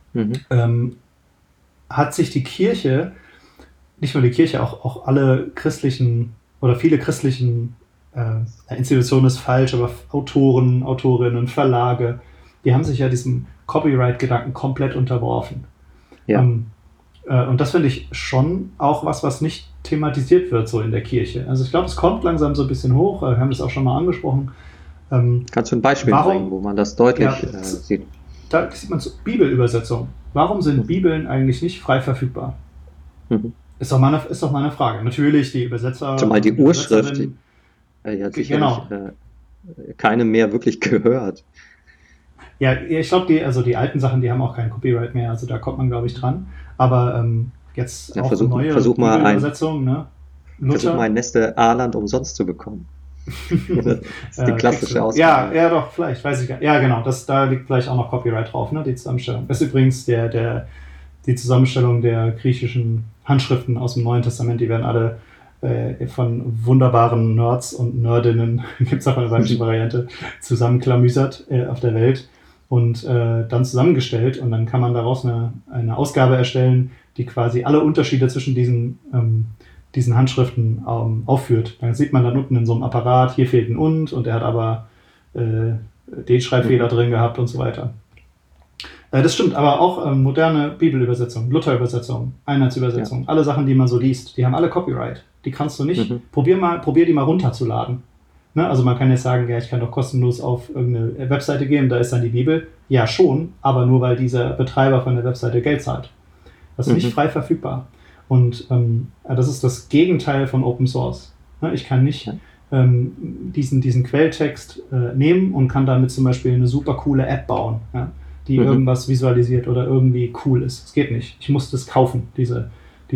hat sich die Kirche, nicht nur die Kirche, auch alle christlichen oder viele christlichen Institutionen ist falsch, aber Autoren, Autorinnen, Verlage, die haben sich ja diesem Copyright-Gedanken komplett unterworfen. Ja. Und das finde ich schon auch was nicht thematisiert wird so in der Kirche. Also ich glaube, es kommt langsam so ein bisschen hoch, wir haben das auch schon mal angesprochen. Kannst du ein Beispiel bringen, wo man das deutlich sieht? Da sieht man Bibelübersetzung. Warum sind Bibeln eigentlich nicht frei verfügbar? Ist doch mal eine Frage. Natürlich, die Übersetzer... Zumal die Urschrift, die hat sicherlich keinem mehr wirklich gehört. Ja, ich glaube, die alten Sachen, die haben auch kein Copyright mehr, also da kommt man, glaube ich, dran. Aber jetzt auch neue Bibelübersetzungen, ne? Versuch mal ein Neste Aland umsonst zu bekommen. Das ist die klassische Ausgabe. Ja, doch, vielleicht, weiß ich gar nicht. Ja, genau, da liegt vielleicht auch noch Copyright drauf, ne, die Zusammenstellung. Das ist übrigens die Zusammenstellung der griechischen Handschriften aus dem Neuen Testament, die werden alle von wunderbaren Nerds und Nerdinnen, gibt es auch eine weibliche Variante, zusammenklamüsert auf der Welt und dann zusammengestellt, und dann kann man daraus eine Ausgabe erstellen, die quasi alle Unterschiede zwischen diesen Handschriften aufführt. Dann sieht man dann unten in so einem Apparat, hier fehlt ein und er hat aber den Schreibfehler drin gehabt und so weiter. Das stimmt, aber auch moderne Bibelübersetzung, Lutherübersetzung, Einheitsübersetzung, alle Sachen, die man so liest, die haben alle Copyright. Die kannst du nicht, probier die mal runterzuladen. Ne? Also man kann jetzt sagen, ja, ich kann doch kostenlos auf irgendeine Webseite gehen, da ist dann die Bibel. Ja, schon, aber nur weil dieser Betreiber von der Webseite Geld zahlt. Das ist nicht frei verfügbar. Und das ist das Gegenteil von Open Source. Ne? Ich kann nicht diesen Quelltext nehmen und kann damit zum Beispiel eine super coole App bauen, ja? Die irgendwas visualisiert oder irgendwie cool ist. Das geht nicht. Ich muss das kaufen, diese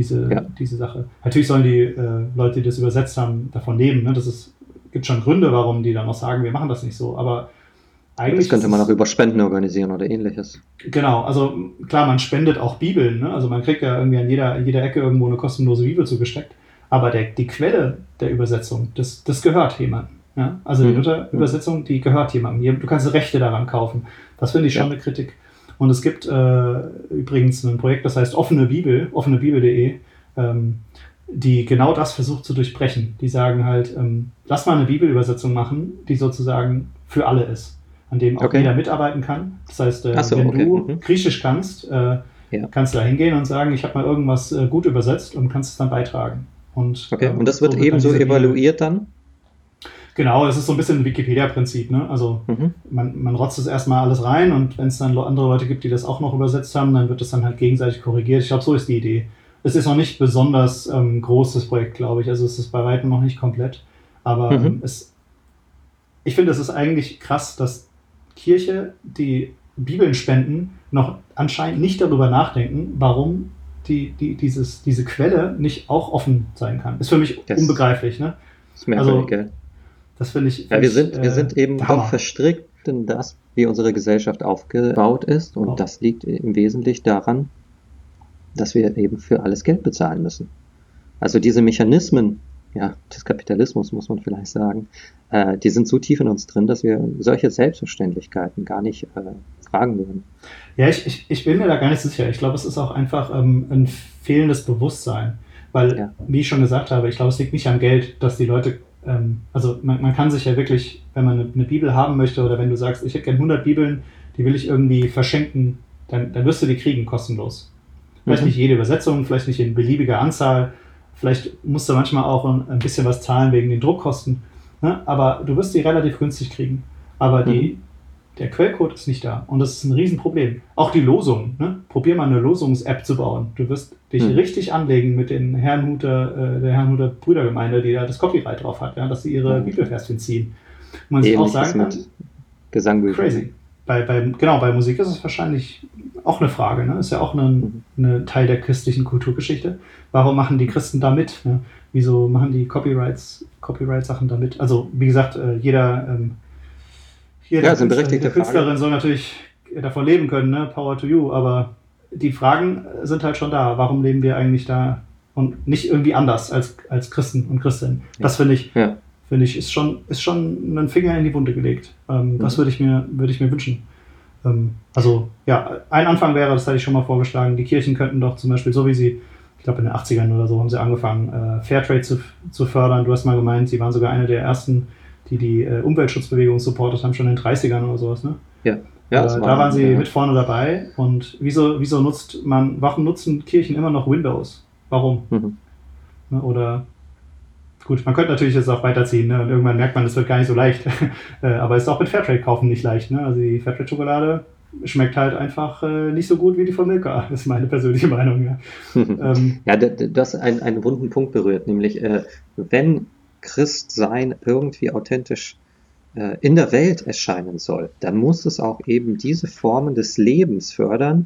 Sache. Natürlich sollen die Leute, die das übersetzt haben, davon leben. Ne? Gibt schon Gründe, warum die dann auch sagen, wir machen das nicht so. Aber eigentlich... Das könnte man auch über Spenden organisieren oder ähnliches. Genau, also klar, man spendet auch Bibeln. Ne? Also man kriegt ja irgendwie an jeder Ecke irgendwo eine kostenlose Bibel zugesteckt. Aber die Quelle der Übersetzung, das gehört jemandem. Ja? Also die Luther-Übersetzung, die gehört jemandem. Du kannst Rechte daran kaufen. Das finde ich schon eine Kritik. Und es gibt übrigens ein Projekt, das heißt Offene Bibel, offenebibel.de, die genau das versucht zu durchbrechen. Die sagen halt, lass mal eine Bibelübersetzung machen, die sozusagen für alle ist, an dem auch jeder mitarbeiten kann. Das heißt, wenn du Griechisch kannst, kannst du da hingehen und sagen, ich habe mal irgendwas gut übersetzt und kannst es dann beitragen. Und das wird ebenso evaluiert dann? Genau, das ist so ein bisschen ein Wikipedia-Prinzip. Ne? Also man rotzt es erstmal alles rein und wenn es dann andere Leute gibt, die das auch noch übersetzt haben, dann wird das dann halt gegenseitig korrigiert. Ich glaube, so ist die Idee. Es ist noch nicht besonders großes Projekt, glaube ich. Also es ist bei weitem noch nicht komplett. Aber ich finde, es ist eigentlich krass, dass Kirche, die Bibeln spenden, noch anscheinend nicht darüber nachdenken, warum diese Quelle nicht auch offen sein kann. Ist für mich unbegreiflich. Ne? Das ist merkwürdig, gell? Das finde ich. Wir sind eben doch verstrickt in das, wie unsere Gesellschaft aufgebaut ist. Und das liegt im Wesentlichen daran, dass wir eben für alles Geld bezahlen müssen. Also diese Mechanismen des Kapitalismus, muss man vielleicht sagen, die sind so tief in uns drin, dass wir solche Selbstverständlichkeiten gar nicht fragen würden. Ja, ich bin mir da gar nicht sicher. Ich glaube, es ist auch einfach ein fehlendes Bewusstsein. Weil, wie ich schon gesagt habe, ich glaube, es liegt nicht am Geld, dass die Leute also man kann sich ja wirklich, wenn man eine Bibel haben möchte oder wenn du sagst, ich hätte gerne 100 Bibeln, die will ich irgendwie verschenken, dann wirst du die kriegen, kostenlos. Vielleicht nicht jede Übersetzung, vielleicht nicht in beliebiger Anzahl, vielleicht musst du manchmal auch ein bisschen was zahlen wegen den Druckkosten, ne? Aber du wirst die relativ günstig kriegen. Aber der Quellcode ist nicht da und das ist ein Riesenproblem. Auch die Losung, ne? Probier mal eine Losungs-App zu bauen. Du wirst dich richtig anlegen mit den der Herrnhuter Brüdergemeinde, die da das Copyright drauf hat, dass sie ihre Bibelverschen ziehen. Und man sich auch sagen kann, Gesangbüchern. Crazy. Bei Musik ist es wahrscheinlich auch eine Frage, ne? Ist ja auch eine Teil der christlichen Kulturgeschichte. Warum machen die Christen da mit? Ne? Wieso machen die Copyright-Sachen da mit? Also, wie gesagt, jeder Künstlerin soll natürlich davon leben können, ne? Power to you, aber die Fragen sind halt schon da. Warum leben wir eigentlich da und nicht irgendwie anders als Christen und Christinnen? Das finde ich, ist schon ein Finger in die Wunde gelegt. Das würde ich mir wünschen. Ein Anfang wäre, das hatte ich schon mal vorgeschlagen, die Kirchen könnten doch zum Beispiel, so wie sie, ich glaube in den 80ern oder so, haben sie angefangen, Fairtrade zu fördern. Du hast mal gemeint, sie waren sogar eine der ersten, die Umweltschutzbewegung supportet haben, schon in den 30ern oder sowas, ne? Ja. Da waren sie mit vorne dabei. Und warum nutzen Kirchen immer noch Windows? Warum? Ne, oder, gut, man könnte natürlich jetzt auch weiterziehen, ne? Und irgendwann merkt man, es wird gar nicht so leicht. Aber es ist auch mit Fairtrade kaufen nicht leicht, ne? Also die Fairtrade-Schokolade schmeckt halt einfach nicht so gut wie die von Milka. Das ist meine persönliche Meinung, ja. Du hast einen wunden Punkt berührt, nämlich wenn Christsein irgendwie authentisch in der Welt erscheinen soll, dann muss es auch eben diese Formen des Lebens fördern,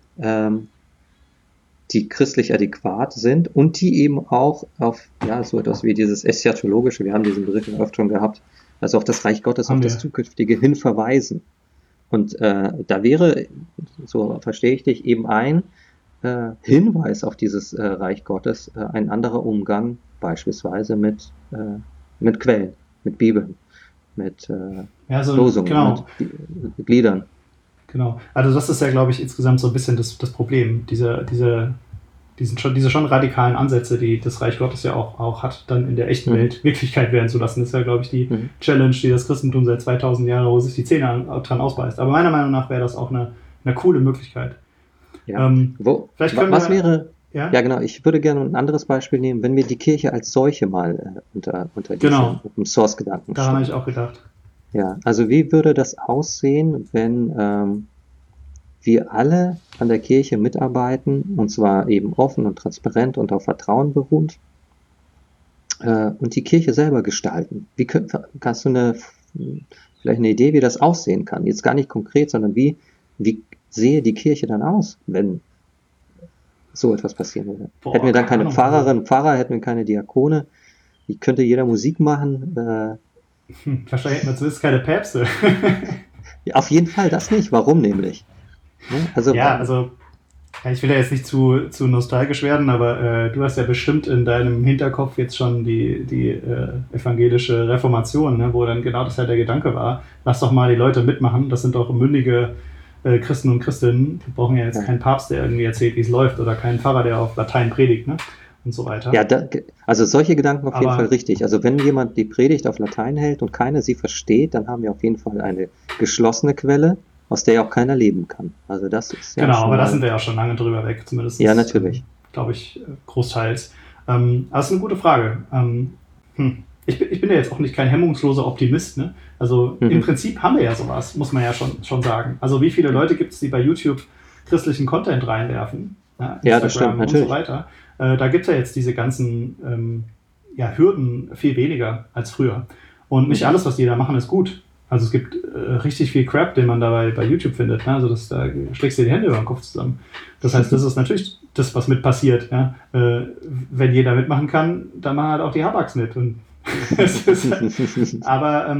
die christlich adäquat sind und die eben auch auf so etwas wie dieses Eschatologische, wir haben diesen Begriff öfter schon gehabt, also auf das Reich Gottes, auf das Zukünftige hin verweisen. Und da wäre, so verstehe ich dich, eben ein Hinweis auf dieses Reich Gottes, ein anderer Umgang beispielsweise mit Quellen, mit Bibeln, mit Losungen, mit Gliedern. Genau. Also das ist ja, glaube ich, insgesamt so ein bisschen das Problem, diese schon radikalen Ansätze, die das Reich Gottes ja auch hat, dann in der echten Welt Wirklichkeit werden zu lassen. Das ist ja, glaube ich, die Challenge, die das Christentum seit 2000 Jahren, wo sich die Zähne dran ausbeißt. Aber meiner Meinung nach wäre das auch eine coole Möglichkeit. Ja. Genau, ich würde gerne ein anderes Beispiel nehmen, wenn wir die Kirche als solche mal unter diesen Open Source Gedanken daran habe ich auch gedacht. Ja, also wie würde das aussehen, wenn wir alle an der Kirche mitarbeiten, und zwar eben offen und transparent und auf Vertrauen beruht, und die Kirche selber gestalten? Kannst du vielleicht eine Idee, wie das aussehen kann? Jetzt gar nicht konkret, sondern wie sehe die Kirche dann aus, wenn so etwas passieren würde? Hätten wir dann keine Pfarrerinnen und Pfarrer, hätten wir keine Diakone, wie könnte jeder Musik machen? Wahrscheinlich hätten wir zumindest keine Päpste. Ja, auf jeden Fall das nicht. Warum nämlich? Also Ja, ich will ja jetzt nicht zu nostalgisch werden, aber du hast ja bestimmt in deinem Hinterkopf jetzt schon die evangelische Reformation, ne, wo dann genau das halt der Gedanke war, lass doch mal die Leute mitmachen, das sind doch mündige Christen und Christinnen, wir brauchen ja jetzt keinen Papst, der irgendwie erzählt, wie es läuft, oder keinen Pfarrer, der auf Latein predigt, ne, und so weiter. Ja, also solche Gedanken auf jeden Fall richtig. Also wenn jemand die Predigt auf Latein hält und keiner sie versteht, dann haben wir auf jeden Fall eine geschlossene Quelle, aus der ja auch keiner leben kann. Also das ist ja genau, aber da sind wir ja schon lange drüber weg, zumindest. Ja, natürlich. Glaube ich, großteils. Aber das ist eine gute Frage. Ich bin ja jetzt auch nicht kein hemmungsloser Optimist, ne? Also im Prinzip haben wir ja sowas, muss man ja schon sagen. Also wie viele Leute gibt es, die bei YouTube christlichen Content reinwerfen? Ja, das stimmt, natürlich. Und so weiter. Da gibt es ja jetzt diese ganzen Hürden viel weniger als früher. Und nicht alles, was die da machen, ist gut. Also es gibt richtig viel Crap, den man dabei bei YouTube findet. Ne? Also da schlägst du die Hände über den Kopf zusammen. Das heißt, das ist natürlich das, was mit passiert. Ja? Wenn jeder mitmachen kann, dann machen halt auch die Habaks mit. Und aber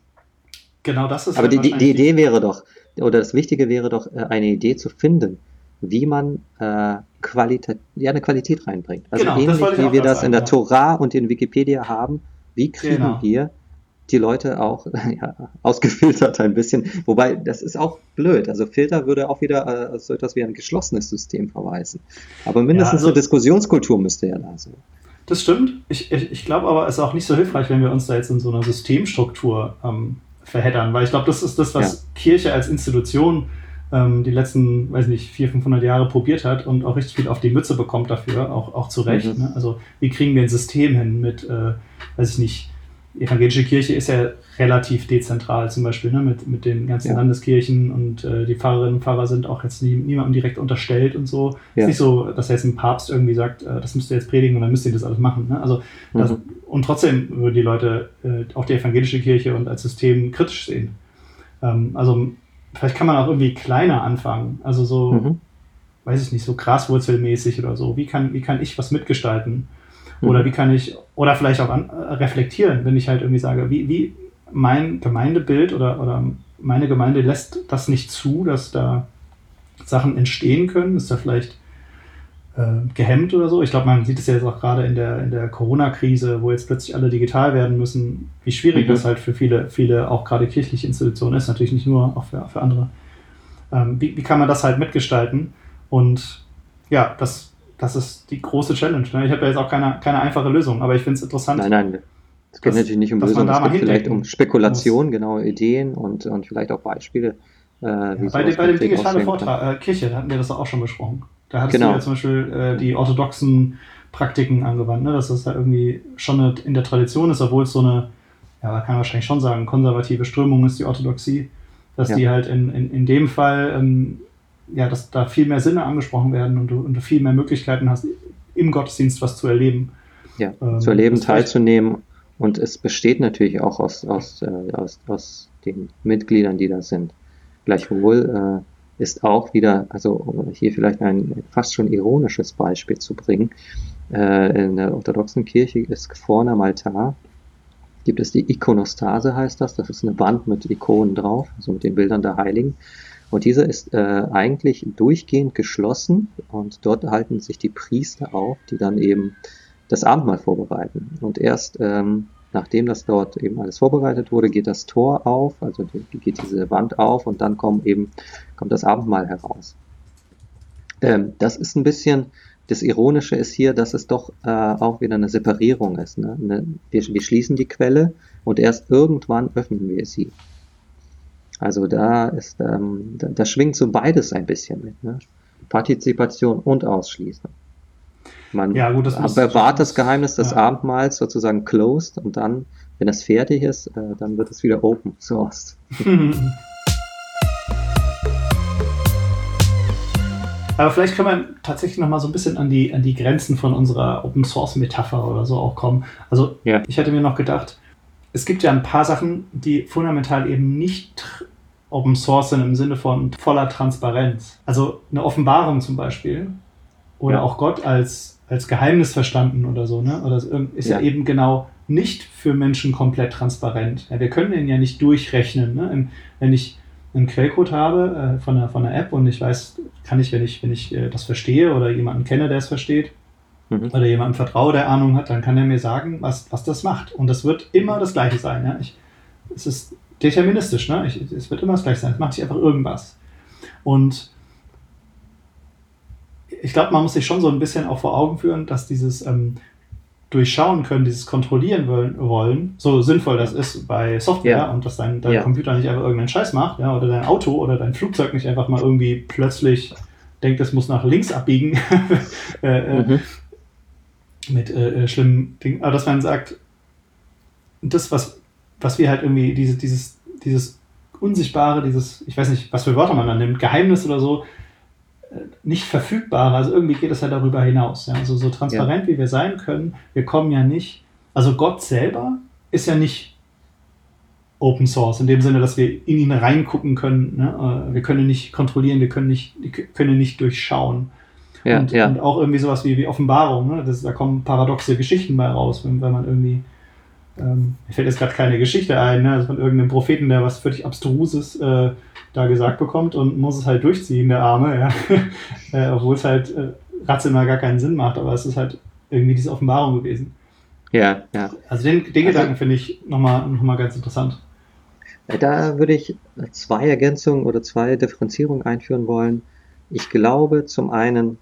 genau das ist. Aber halt die Idee wäre doch, oder das Wichtige wäre doch, eine Idee zu finden, wie man eine Qualität reinbringt. Also genau, ähnlich wie wir das in der Torah und in Wikipedia haben, wie kriegen wir die Leute auch ausgefiltert ein bisschen. Wobei, das ist auch blöd. Also Filter würde auch wieder so etwas wie ein geschlossenes System verweisen. Aber mindestens eine Diskussionskultur müsste ja da sein. Das stimmt. Ich glaube aber, es ist auch nicht so hilfreich, wenn wir uns da jetzt in so einer Systemstruktur verheddern. Weil ich glaube, das ist das, was Kirche als Institution die letzten, weiß nicht, 400-500 Jahre probiert hat und auch richtig viel auf die Mütze bekommt dafür, auch zu Recht. Ne? Also wie kriegen wir ein System hin mit, weiß ich nicht, die evangelische Kirche ist ja relativ dezentral zum Beispiel, ne, mit den ganzen Landeskirchen und die Pfarrerinnen und Pfarrer sind auch jetzt niemandem direkt unterstellt und so. Es ist nicht so, dass jetzt ein Papst irgendwie sagt, das müsst ihr jetzt predigen und dann müsst ihr das alles machen. Ne? Also und trotzdem würden die Leute auch die evangelische Kirche und als System kritisch sehen. Also vielleicht kann man auch irgendwie kleiner anfangen, also so, weiß ich nicht, so graswurzelmäßig oder so. Wie kann ich was mitgestalten? Oder wie kann ich, oder vielleicht auch reflektieren, wenn ich halt irgendwie sage, wie mein Gemeindebild oder meine Gemeinde lässt das nicht zu, dass da Sachen entstehen können, ist da vielleicht gehemmt oder so. Ich glaube, man sieht es ja jetzt auch gerade in der Corona-Krise, wo jetzt plötzlich alle digital werden müssen, wie schwierig das halt für viele auch gerade kirchliche Institutionen ist, natürlich nicht nur, auch für andere. Wie kann man das halt mitgestalten? Und ja, das ist die große Challenge. Ne? Ich habe ja jetzt auch keine einfache Lösung, aber ich finde es interessant. Nein. Es geht natürlich nicht um Lösungen, es geht vielleicht um Spekulation, genaue Ideen und vielleicht auch Beispiele. Bei dem digitalen Vortrag, Kirche, da hatten wir das auch schon besprochen. Da hattest du ja zum Beispiel die orthodoxen Praktiken angewandt, ne? Dass das da irgendwie schon in der Tradition ist, obwohl es so eine, ja, man kann wahrscheinlich schon sagen, konservative Strömung ist die Orthodoxie, dass die halt in dem Fall dass da viel mehr Sinne angesprochen werden und du viel mehr Möglichkeiten hast, im Gottesdienst was zu erleben. Ja, zu erleben, teilzunehmen. Und es besteht natürlich auch aus den Mitgliedern, die da sind. Gleichwohl ist auch wieder, also hier vielleicht ein fast schon ironisches Beispiel zu bringen. In der orthodoxen Kirche ist vorne am Altar, gibt es die Ikonostase, heißt das. Das ist eine Wand mit Ikonen drauf, also mit den Bildern der Heiligen. Und diese ist eigentlich durchgehend geschlossen und dort halten sich die Priester auf, die dann eben das Abendmahl vorbereiten. Und erst nachdem das dort eben alles vorbereitet wurde, geht das Tor auf, also geht diese Wand auf und dann kommt das Abendmahl heraus. Das ist ein bisschen, das Ironische ist hier, dass es doch auch wieder eine Separierung ist. Ne? Wir schließen die Quelle und erst irgendwann öffnen wir sie. Also da schwingt so beides ein bisschen mit, ne? Partizipation und Ausschließen. Man bewahrt das Geheimnis des Abendmahls sozusagen closed und dann, wenn es fertig ist, dann wird es wieder open sourced. Aber vielleicht können wir tatsächlich noch mal so ein bisschen an die Grenzen von unserer Open-Source-Metapher oder so auch kommen. Also ich hätte mir noch gedacht, es gibt ja ein paar Sachen, die fundamental eben nicht Open Source sind im Sinne von voller Transparenz. Also eine Offenbarung zum Beispiel oder auch Gott als Geheimnis verstanden oder so, ne? Oder ist ja eben genau nicht für Menschen komplett transparent. Ja, wir können ihn ja nicht durchrechnen. Ne? Wenn ich einen Quellcode habe von der App und ich weiß, kann ich, wenn ich das verstehe oder jemanden kenne, der es versteht, oder jemandem vertraue, der Ahnung hat, dann kann er mir sagen, was das macht. Und das wird immer das Gleiche sein. Ja? Es ist deterministisch, ne? Es wird immer das Gleiche sein. Es macht sich einfach irgendwas. Und ich glaube, man muss sich schon so ein bisschen auch vor Augen führen, dass dieses Durchschauen können, dieses Kontrollieren wollen, so sinnvoll das ist bei Software und dass dein Computer nicht einfach irgendeinen Scheiß macht, ja, oder dein Auto oder dein Flugzeug nicht einfach mal irgendwie plötzlich denkt, es muss nach links abbiegen mit schlimmen Dingen. Aber dass man sagt, das, was wir halt irgendwie, dieses Unsichtbare, ich weiß nicht, was für Wörter man dann nimmt, Geheimnis oder so, nicht verfügbar, also irgendwie geht es ja darüber hinaus. Ja? Also so transparent wie wir sein können, wir kommen ja nicht, also Gott selber ist ja nicht Open Source, in dem Sinne, dass wir in ihn reingucken können. Ne? Wir können ihn nicht kontrollieren, wir können ihn nicht durchschauen. Und auch irgendwie sowas wie Offenbarung, ne? Da kommen paradoxe Geschichten bei raus, wenn man irgendwie, mir fällt jetzt gerade keine Geschichte ein, ne? Also von irgendeinem Propheten, der was völlig Abstruses da gesagt bekommt und muss es halt durchziehen, der Arme, ja? Obwohl es halt rational gar keinen Sinn macht, aber es ist halt irgendwie diese Offenbarung gewesen. Ja. Also den Gedanken finde ich nochmal ganz interessant. Da würde ich 2 Ergänzungen oder 2 Differenzierungen einführen wollen. Ich glaube zum einen,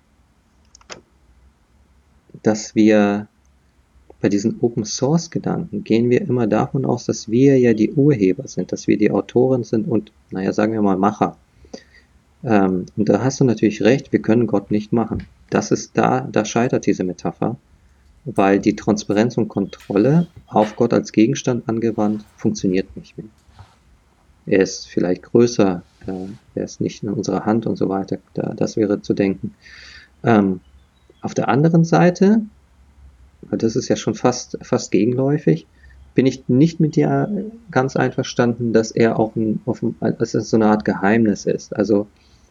dass wir bei diesen Open-Source-Gedanken gehen wir immer davon aus, dass wir ja die Urheber sind, dass wir die Autoren sind und, sagen wir mal, Macher. Und da hast du natürlich recht, wir können Gott nicht machen. Das ist da scheitert diese Metapher, weil die Transparenz und Kontrolle auf Gott als Gegenstand angewandt funktioniert nicht mehr. Er ist vielleicht größer, er ist nicht in unserer Hand und so weiter, das wäre zu denken. Auf der anderen Seite, das ist ja schon fast gegenläufig, bin ich nicht mit dir ganz einverstanden, dass er auch dass es so eine Art Geheimnis ist. Also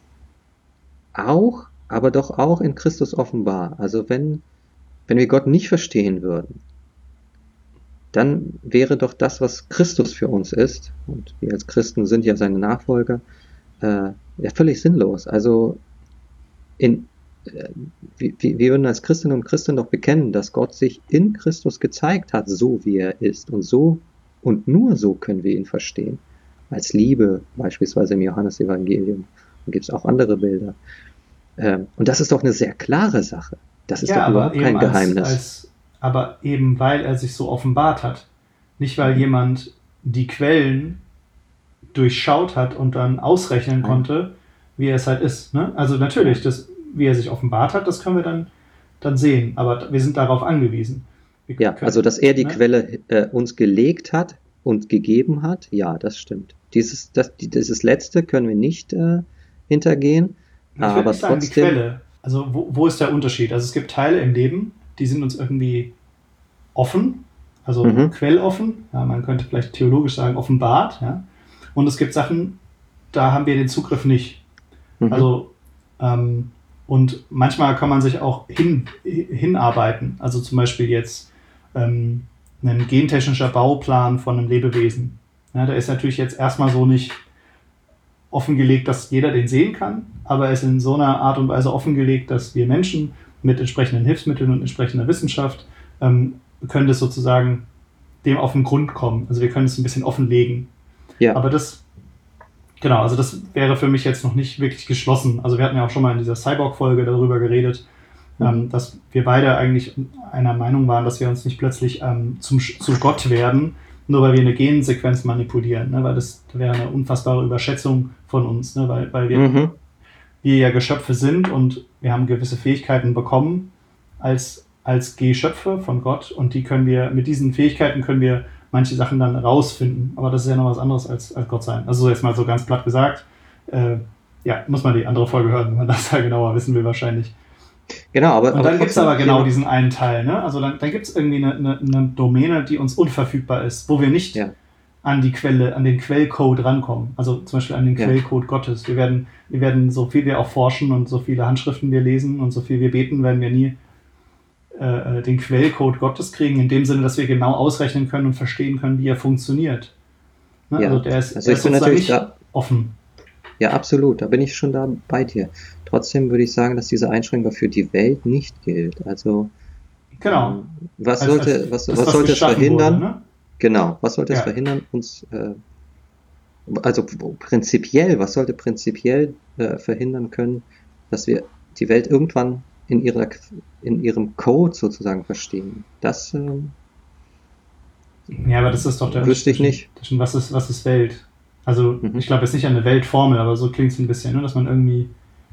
auch, aber doch auch in Christus offenbar. Also wenn wir Gott nicht verstehen würden, dann wäre doch das, was Christus für uns ist, und wir als Christen sind ja seine Nachfolger, ja völlig sinnlos. Also wir würden als Christinnen und Christen doch bekennen, dass Gott sich in Christus gezeigt hat, so wie er ist. Und nur so können wir ihn verstehen. Als Liebe, beispielsweise im Johannesevangelium. Da gibt es auch andere Bilder. Und das ist doch eine sehr klare Sache. Das ist doch überhaupt kein Geheimnis. Aber eben weil er sich so offenbart hat. Nicht weil jemand die Quellen durchschaut hat und dann ausrechnen konnte, wie er es halt ist. Ne? Also natürlich, wie er sich offenbart hat, das können wir dann sehen. Aber wir sind darauf angewiesen. Also dass er die Quelle uns gelegt hat und gegeben hat, ja, das stimmt. Dieses Letzte können wir nicht hintergehen. Ich würde nicht sagen, die Quelle. Also wo ist der Unterschied? Also es gibt Teile im Leben, die sind uns irgendwie offen, also quelloffen. Ja, man könnte vielleicht theologisch sagen, offenbart. Ja? Und es gibt Sachen, da haben wir den Zugriff nicht. Also und manchmal kann man sich auch hinarbeiten. Also zum Beispiel jetzt ein gentechnischer Bauplan von einem Lebewesen. Ja, der ist natürlich jetzt erstmal so nicht offengelegt, dass jeder den sehen kann, aber er ist in so einer Art und Weise offengelegt, dass wir Menschen mit entsprechenden Hilfsmitteln und entsprechender Wissenschaft können das sozusagen dem auf den Grund kommen. Also wir können es ein bisschen offenlegen. Ja. Aber das wäre für mich jetzt noch nicht wirklich geschlossen. Also wir hatten ja auch schon mal in dieser Cyborg-Folge darüber geredet, dass wir beide eigentlich einer Meinung waren, dass wir uns nicht plötzlich zu Gott werden, nur weil wir eine Gensequenz manipulieren. Ne? Weil das wäre eine unfassbare Überschätzung von uns. Ne? Weil wir ja Geschöpfe sind und wir haben gewisse Fähigkeiten bekommen als Geschöpfe von Gott und mit diesen Fähigkeiten können wir manche Sachen dann rausfinden. Aber das ist ja noch was anderes als Gott sein. Also jetzt mal so ganz platt gesagt. Muss man die andere Folge hören, wenn man das da genauer wissen will wahrscheinlich. Genau, und dann gibt es aber genau diesen einen Teil. Ne? Also dann gibt es irgendwie eine Domäne, die uns unverfügbar ist, wo wir nicht an die Quelle, an den Quellcode rankommen. Also zum Beispiel an den Quellcode Gottes. Wir werden, so viel wir auch forschen und so viele Handschriften wir lesen und so viel wir beten, werden wir nie den Quellcode Gottes kriegen, in dem Sinne, dass wir genau ausrechnen können und verstehen können, wie er funktioniert. Ne? Also der ist sozusagen nicht offen. Ja, absolut, da bin ich schon da bei dir. Trotzdem würde ich sagen, dass diese Einschränkung für die Welt nicht gilt. Also, Genau. was Als sollte, was, das, was was sollte es geschaffen wurde, verhindern? ne? Genau, was sollte es Ja. verhindern, also prinzipiell, was sollte prinzipiell verhindern können, dass wir die Welt irgendwann in ihrem Code sozusagen verstehen? Das Ja, aber das ist doch der Unterschied wüsste ich nicht. zwischen was ist Welt. Also, Mhm. ich glaube jetzt nicht an eine Weltformel, aber so klingt es ein bisschen, ne? Dass man irgendwie.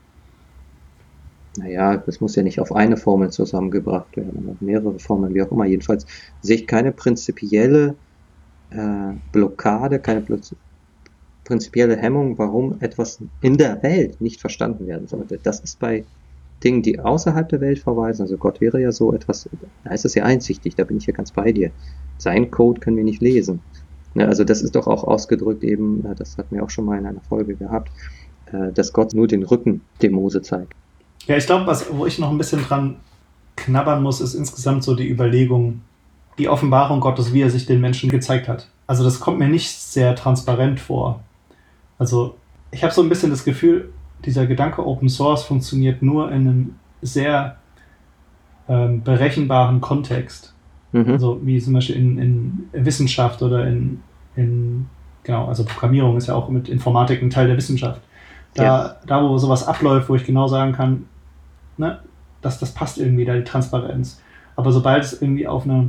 Naja, das muss ja nicht auf eine Formel zusammengebracht werden, auf mehrere Formeln, wie auch immer. Jedenfalls sehe ich keine prinzipielle Blockade, keine prinzipielle Hemmung, warum etwas in der Welt nicht verstanden werden sollte. Das ist bei Dingen, die außerhalb der Welt verweisen, also Gott wäre ja so etwas, da ist es ja einsichtig, da bin ich ja ganz bei dir. Sein Code können wir nicht lesen. Ne, also das ist doch auch ausgedrückt eben, das hatten wir auch schon mal in einer Folge gehabt, dass Gott nur den Rücken dem Mose zeigt. Ja, ich glaube, wo ich noch ein bisschen dran knabbern muss, ist insgesamt so die Überlegung, die Offenbarung Gottes, wie er sich den Menschen gezeigt hat. Also das kommt mir nicht sehr transparent vor. Also ich habe so ein bisschen das Gefühl, dieser Gedanke Open Source funktioniert nur in einem sehr berechenbaren Kontext. Mhm. Also wie zum Beispiel in Wissenschaft oder genau, also Programmierung ist ja auch mit Informatik ein Teil der Wissenschaft. Da wo sowas abläuft, wo ich genau sagen kann, ne, das passt irgendwie, da die Transparenz. Aber sobald es irgendwie auf eine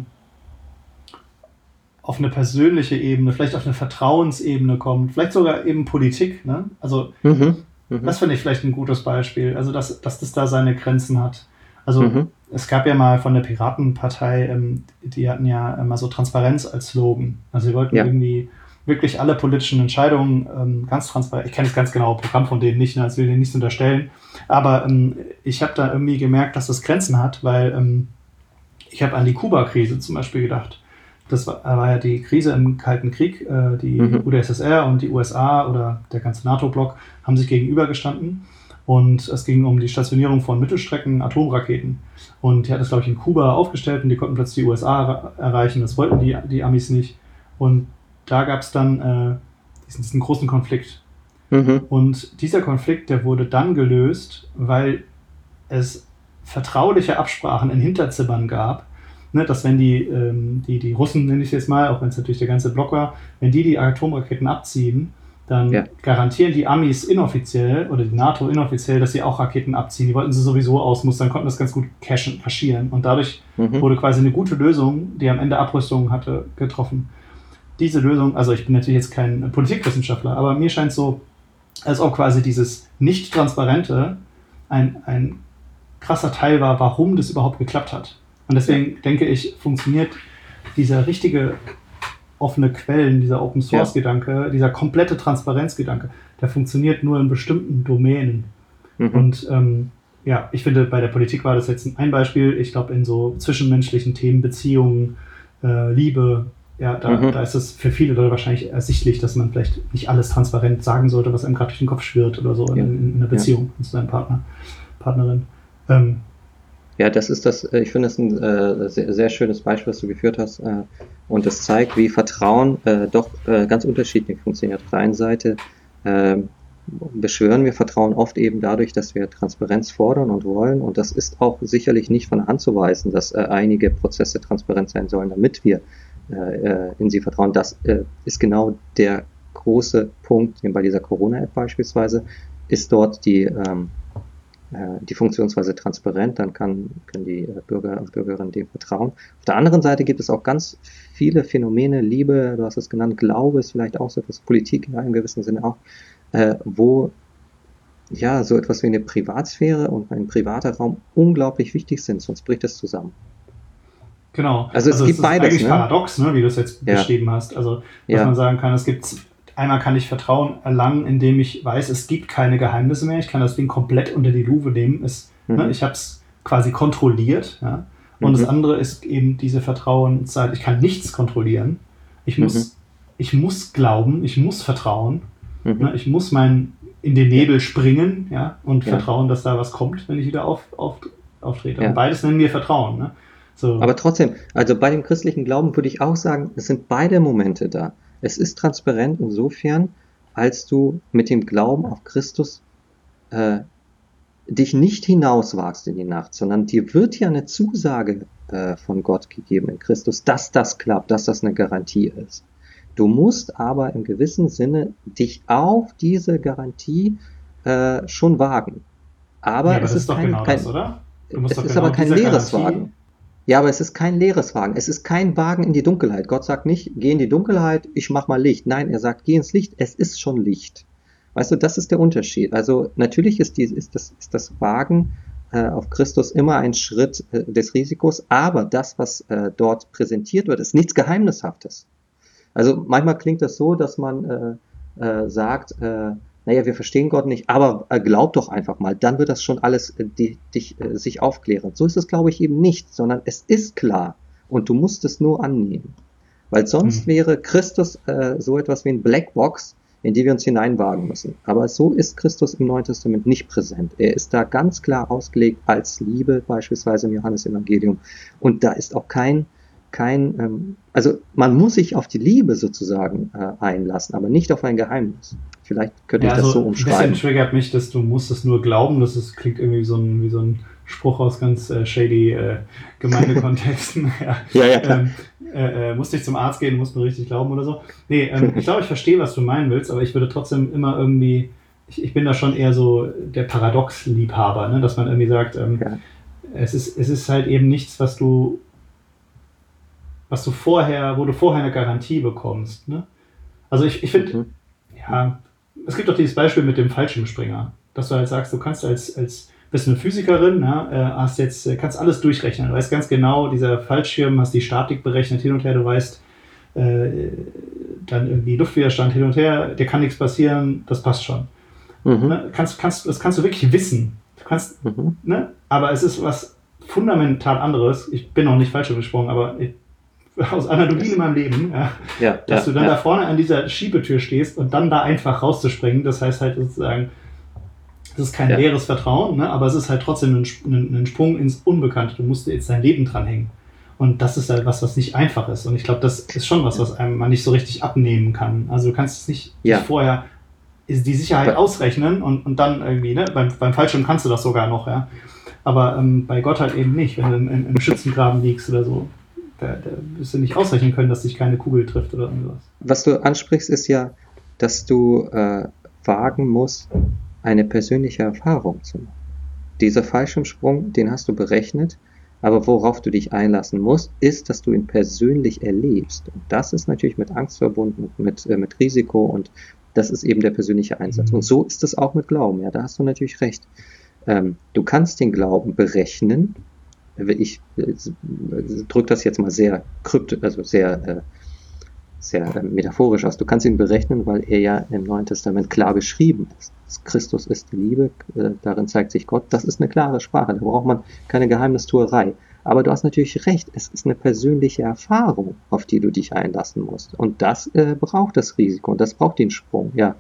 persönliche Ebene, vielleicht auf eine Vertrauensebene kommt, vielleicht sogar eben Politik, ne? Also das finde ich vielleicht ein gutes Beispiel, also dass das da seine Grenzen hat. Also es gab ja mal von der Piratenpartei, die hatten ja immer so Transparenz als Slogan. Also sie wollten irgendwie wirklich alle politischen Entscheidungen ganz transparent. Ich kenne das ganz genaue Programm von denen nicht, ne, das will ich denen nichts unterstellen. Aber ich habe da irgendwie gemerkt, dass das Grenzen hat, weil ich habe an die Kuba-Krise zum Beispiel gedacht. Das war ja die Krise im Kalten Krieg. Die UdSSR und die USA oder der ganze NATO-Block haben sich gegenübergestanden. Und es ging um die Stationierung von Mittelstrecken-Atomraketen. Und die hat das, glaube ich, in Kuba aufgestellt und die konnten plötzlich die USA erreichen. Das wollten die Amis nicht. Und da gab es dann diesen großen Konflikt. Und dieser Konflikt, der wurde dann gelöst, weil es vertrauliche Absprachen in Hinterzimmern gab, ne, dass wenn die Russen, nenne ich es jetzt mal, auch wenn es natürlich der ganze Block war, wenn die Atomraketen abziehen, dann garantieren die Amis inoffiziell oder die NATO inoffiziell, dass sie auch Raketen abziehen. Die wollten sie sowieso ausmustern, konnten das ganz gut kaschieren. Und dadurch wurde quasi eine gute Lösung, die am Ende Abrüstung hatte, getroffen. Diese Lösung, also ich bin natürlich jetzt kein Politikwissenschaftler, aber mir scheint so, als ob quasi dieses Nicht-Transparente ein krasser Teil war, warum das überhaupt geklappt hat. Und deswegen denke ich, funktioniert dieser richtige offene Quellen, dieser Open-Source-Gedanke, dieser komplette Transparenz-Gedanke, der funktioniert nur in bestimmten Domänen. Und ich finde, bei der Politik war das jetzt ein Beispiel. Ich glaube, in so zwischenmenschlichen Themen, Beziehungen, Liebe, da ist es für viele Leute wahrscheinlich ersichtlich, dass man vielleicht nicht alles transparent sagen sollte, was einem gerade durch den Kopf schwirrt oder so in einer Beziehung zu seinem Partner, Partnerin. Ja, das ist ich finde das ein sehr, sehr schönes Beispiel, was du geführt hast. Und das zeigt, wie Vertrauen doch ganz unterschiedlich funktioniert. Auf der einen Seite beschwören wir Vertrauen oft eben dadurch, dass wir Transparenz fordern und wollen. Und das ist auch sicherlich nicht von der Hand zu weisen, dass einige Prozesse transparent sein sollen, damit wir in sie vertrauen. Das ist genau der große Punkt, bei dieser Corona-App beispielsweise, ist dort die Funktionsweise transparent, dann können die Bürger und Bürgerinnen dem vertrauen. Auf der anderen Seite gibt es auch ganz viele Phänomene, Liebe, du hast es genannt, Glaube ist vielleicht auch so etwas, Politik ja im gewissen Sinne auch, wo ja so etwas wie eine Privatsphäre und ein privater Raum unglaublich wichtig sind, sonst bricht es zusammen. Genau. Also es gibt beides. Eigentlich paradox, ne, wie du es jetzt beschrieben hast. Also, dass man sagen kann, einmal kann ich Vertrauen erlangen, indem ich weiß, es gibt keine Geheimnisse mehr. Ich kann das Ding komplett unter die Lupe nehmen. Ich habe es quasi kontrolliert. Ja? Und das andere ist eben diese Vertrauenszeit. Ich kann nichts kontrollieren. Ich muss glauben, ich muss vertrauen. Ne? Ich muss in den Nebel springen, und vertrauen, dass da was kommt, wenn ich wieder auftrete. Und beides nennen wir Vertrauen. Ne? So. Aber trotzdem, also bei dem christlichen Glauben würde ich auch sagen, es sind beide Momente da. Es ist transparent insofern, als du mit dem Glauben auf Christus dich nicht hinauswagst in die Nacht, sondern dir wird ja eine Zusage von Gott gegeben in Christus, dass das klappt, dass das eine Garantie ist. Du musst aber im gewissen Sinne dich auf diese Garantie schon wagen. Aber das es ist doch kein, genau kein das, oder? Du musst es doch ist genau aber kein dieser leeres Garantie. Wagen. Ja, aber es ist kein leeres Wagen. Es ist kein Wagen in die Dunkelheit. Gott sagt nicht, geh in die Dunkelheit, ich mach mal Licht. Nein, er sagt, geh ins Licht, es ist schon Licht. Weißt du, das ist der Unterschied. Also natürlich ist das Wagen auf Christus immer ein Schritt des Risikos, aber das, was dort präsentiert wird, ist nichts Geheimnishaftes. Also manchmal klingt das so, dass man sagt, naja, wir verstehen Gott nicht, aber glaub doch einfach mal, dann wird das schon alles sich aufklären. So ist es, glaube ich, eben nicht, sondern es ist klar und du musst es nur annehmen. Weil sonst wäre Christus so etwas wie ein Blackbox, in die wir uns hineinwagen müssen. Aber so ist Christus im Neuen Testament nicht präsent. Er ist da ganz klar ausgelegt als Liebe, beispielsweise im Johannesevangelium. Und da ist auch also man muss sich auf die Liebe sozusagen einlassen, aber nicht auf ein Geheimnis. Vielleicht könnte ich das so umschreiben. Ein bisschen triggert mich, dass du musst es nur glauben. Klingt irgendwie wie so ein Spruch aus ganz shady Gemeindekontexten. Ja, klar. Musst nicht zum Arzt gehen, musst nur richtig glauben oder so. Nee, ich glaube, ich verstehe, was du meinen willst, aber ich würde trotzdem immer irgendwie, ich bin da schon eher so der Paradox-Liebhaber, ne? Dass man irgendwie sagt, es ist halt eben nichts, wo du vorher eine Garantie bekommst. Ne? Also ich finde, es gibt doch dieses Beispiel mit dem Fallschirmspringer, dass du halt sagst, du kannst bist eine Physikerin, kannst alles durchrechnen. Du weißt ganz genau, dieser Fallschirm, hast die Statik berechnet hin und her, du weißt dann irgendwie Luftwiderstand hin und her, dir kann nichts passieren, das passt schon. Ne? Das kannst du wirklich wissen. Ne? Aber es ist was fundamental anderes. Ich bin noch nicht Fallschirm gesprungen, aber aus Analogien in meinem Leben, dass du dann da vorne an dieser Schiebetür stehst und dann da einfach rauszuspringen, das heißt halt sozusagen, das ist kein leeres Vertrauen, ne, aber es ist halt trotzdem ein Sprung ins Unbekannte. Du musst jetzt dein Leben dranhängen. Und das ist halt was nicht einfach ist. Und ich glaube, das ist schon was einem man nicht so richtig abnehmen kann. Also du kannst es nicht vorher die Sicherheit ausrechnen und dann irgendwie, ne, beim Fallschirm kannst du das sogar noch, ja. Aber bei Gott halt eben nicht, wenn du im Schützengraben liegst oder so. Da wirst du nicht ausrechnen können, dass dich keine Kugel trifft oder irgendwas. Was du ansprichst, ist ja, dass du wagen musst, eine persönliche Erfahrung zu machen. Dieser Fallschirmsprung, den hast du berechnet, aber worauf du dich einlassen musst, ist, dass du ihn persönlich erlebst. Und das ist natürlich mit Angst verbunden, mit Risiko und das ist eben der persönliche Einsatz. Und so ist es auch mit Glauben. Ja, da hast du natürlich recht. Du kannst den Glauben berechnen. Ich drücke das jetzt mal sehr kryptisch, also sehr metaphorisch aus. Du kannst ihn berechnen, weil er ja im Neuen Testament klar beschrieben ist. Christus ist die Liebe, darin zeigt sich Gott. Das ist eine klare Sprache, da braucht man keine Geheimnistuerei. Aber du hast natürlich recht, es ist eine persönliche Erfahrung, auf die du dich einlassen musst. Und das braucht das Risiko und das braucht den Sprung, ja.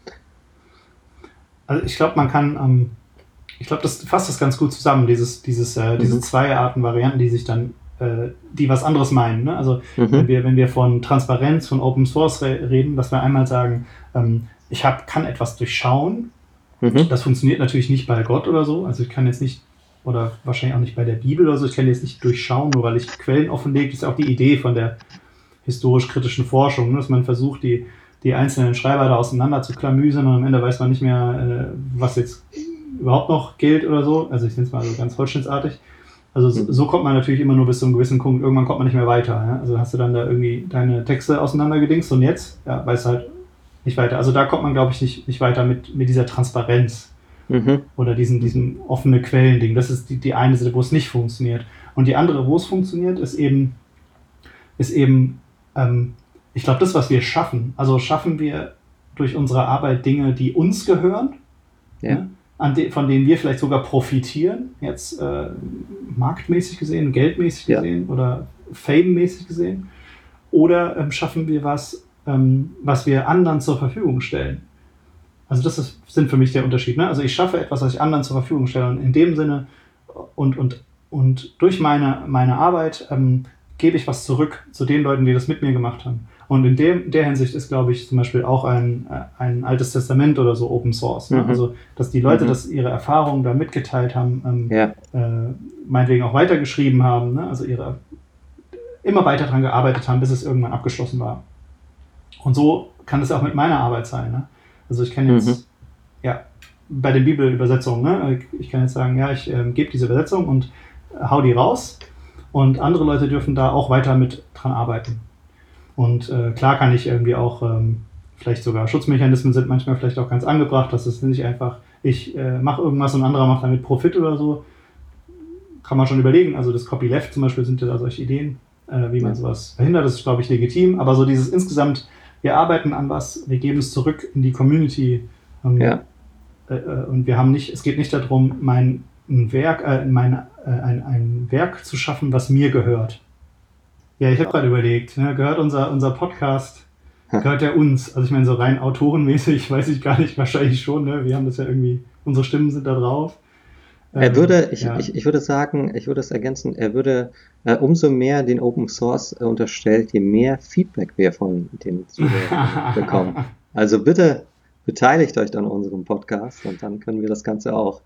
Also ich glaube, das fasst das ganz gut zusammen, diese zwei Arten Varianten, die sich dann, die was anderes meinen. Ne? Also wenn wir von Transparenz, von Open Source reden, dass wir einmal sagen, ich kann etwas durchschauen. Das funktioniert natürlich nicht bei Gott oder so. Also ich kann jetzt nicht, oder wahrscheinlich auch nicht bei der Bibel oder so, ich kann jetzt nicht durchschauen, nur weil ich Quellen offenlege. Das ist auch die Idee von der historisch-kritischen Forschung, ne? Dass man versucht, die einzelnen Schreiber da auseinander zu klamüsern und am Ende weiß man nicht mehr, was jetzt überhaupt noch gilt oder so. Also ich nenne es mal so ganz holzschnittartig. Also so kommt man natürlich immer nur bis zu einem gewissen Punkt. Irgendwann kommt man nicht mehr weiter. Ja? Also hast du dann da irgendwie deine Texte auseinandergedingst und jetzt weißt du halt nicht weiter. Also da kommt man, glaube ich, nicht weiter mit dieser Transparenz oder diesem offene Quellen-Ding. Das ist die eine Seite, wo es nicht funktioniert. Und die andere, wo es funktioniert, ist eben ich glaube, das, was wir schaffen. Also schaffen wir durch unsere Arbeit Dinge, die uns gehören, von denen wir vielleicht sogar profitieren, jetzt marktmäßig gesehen, geldmäßig gesehen oder famemäßig gesehen, oder schaffen wir was wir anderen zur Verfügung stellen. Also das sind für mich der Unterschied. Ne? Also ich schaffe etwas, was ich anderen zur Verfügung stelle und in dem Sinne und durch meine Arbeit gebe ich was zurück zu den Leuten, die das mit mir gemacht haben. Und in der Hinsicht ist, glaube ich, zum Beispiel auch ein Altes Testament oder so Open Source. Ne? Also, dass die Leute das ihre Erfahrungen da mitgeteilt haben, meinetwegen auch weitergeschrieben haben, ne? Also immer weiter daran gearbeitet haben, bis es irgendwann abgeschlossen war. Und so kann es auch mit meiner Arbeit sein. Ne? Also ich kann jetzt, bei den Bibelübersetzungen, ne? Ich kann jetzt sagen, ich gebe diese Übersetzung und hau die raus und andere Leute dürfen da auch weiter mit dran arbeiten. Und klar kann ich irgendwie auch, vielleicht sogar Schutzmechanismen sind manchmal vielleicht auch ganz angebracht, dass es nicht einfach, ich mache irgendwas und ein anderer macht damit Profit oder so. Kann man schon überlegen. Also das Copyleft zum Beispiel sind ja da solche Ideen, wie man sowas verhindert. Das ist, glaube ich, legitim. Aber so dieses insgesamt, wir arbeiten an was, wir geben es zurück in die Community. Und wir haben nicht, es geht nicht darum, ein Werk zu schaffen, was mir gehört. Ja, ich habe gerade überlegt, ne, gehört unser Podcast, gehört der uns? Also ich meine, so rein autorenmäßig weiß ich gar nicht, wahrscheinlich schon, ne? Wir haben das ja irgendwie, unsere Stimmen sind da drauf. Ich würde sagen, ich würde es ergänzen, er würde umso mehr den Open Source unterstellt, je mehr Feedback wir von den Zuhörern bekommen. Also bitte beteiligt euch an unserem Podcast und dann können wir das Ganze auch.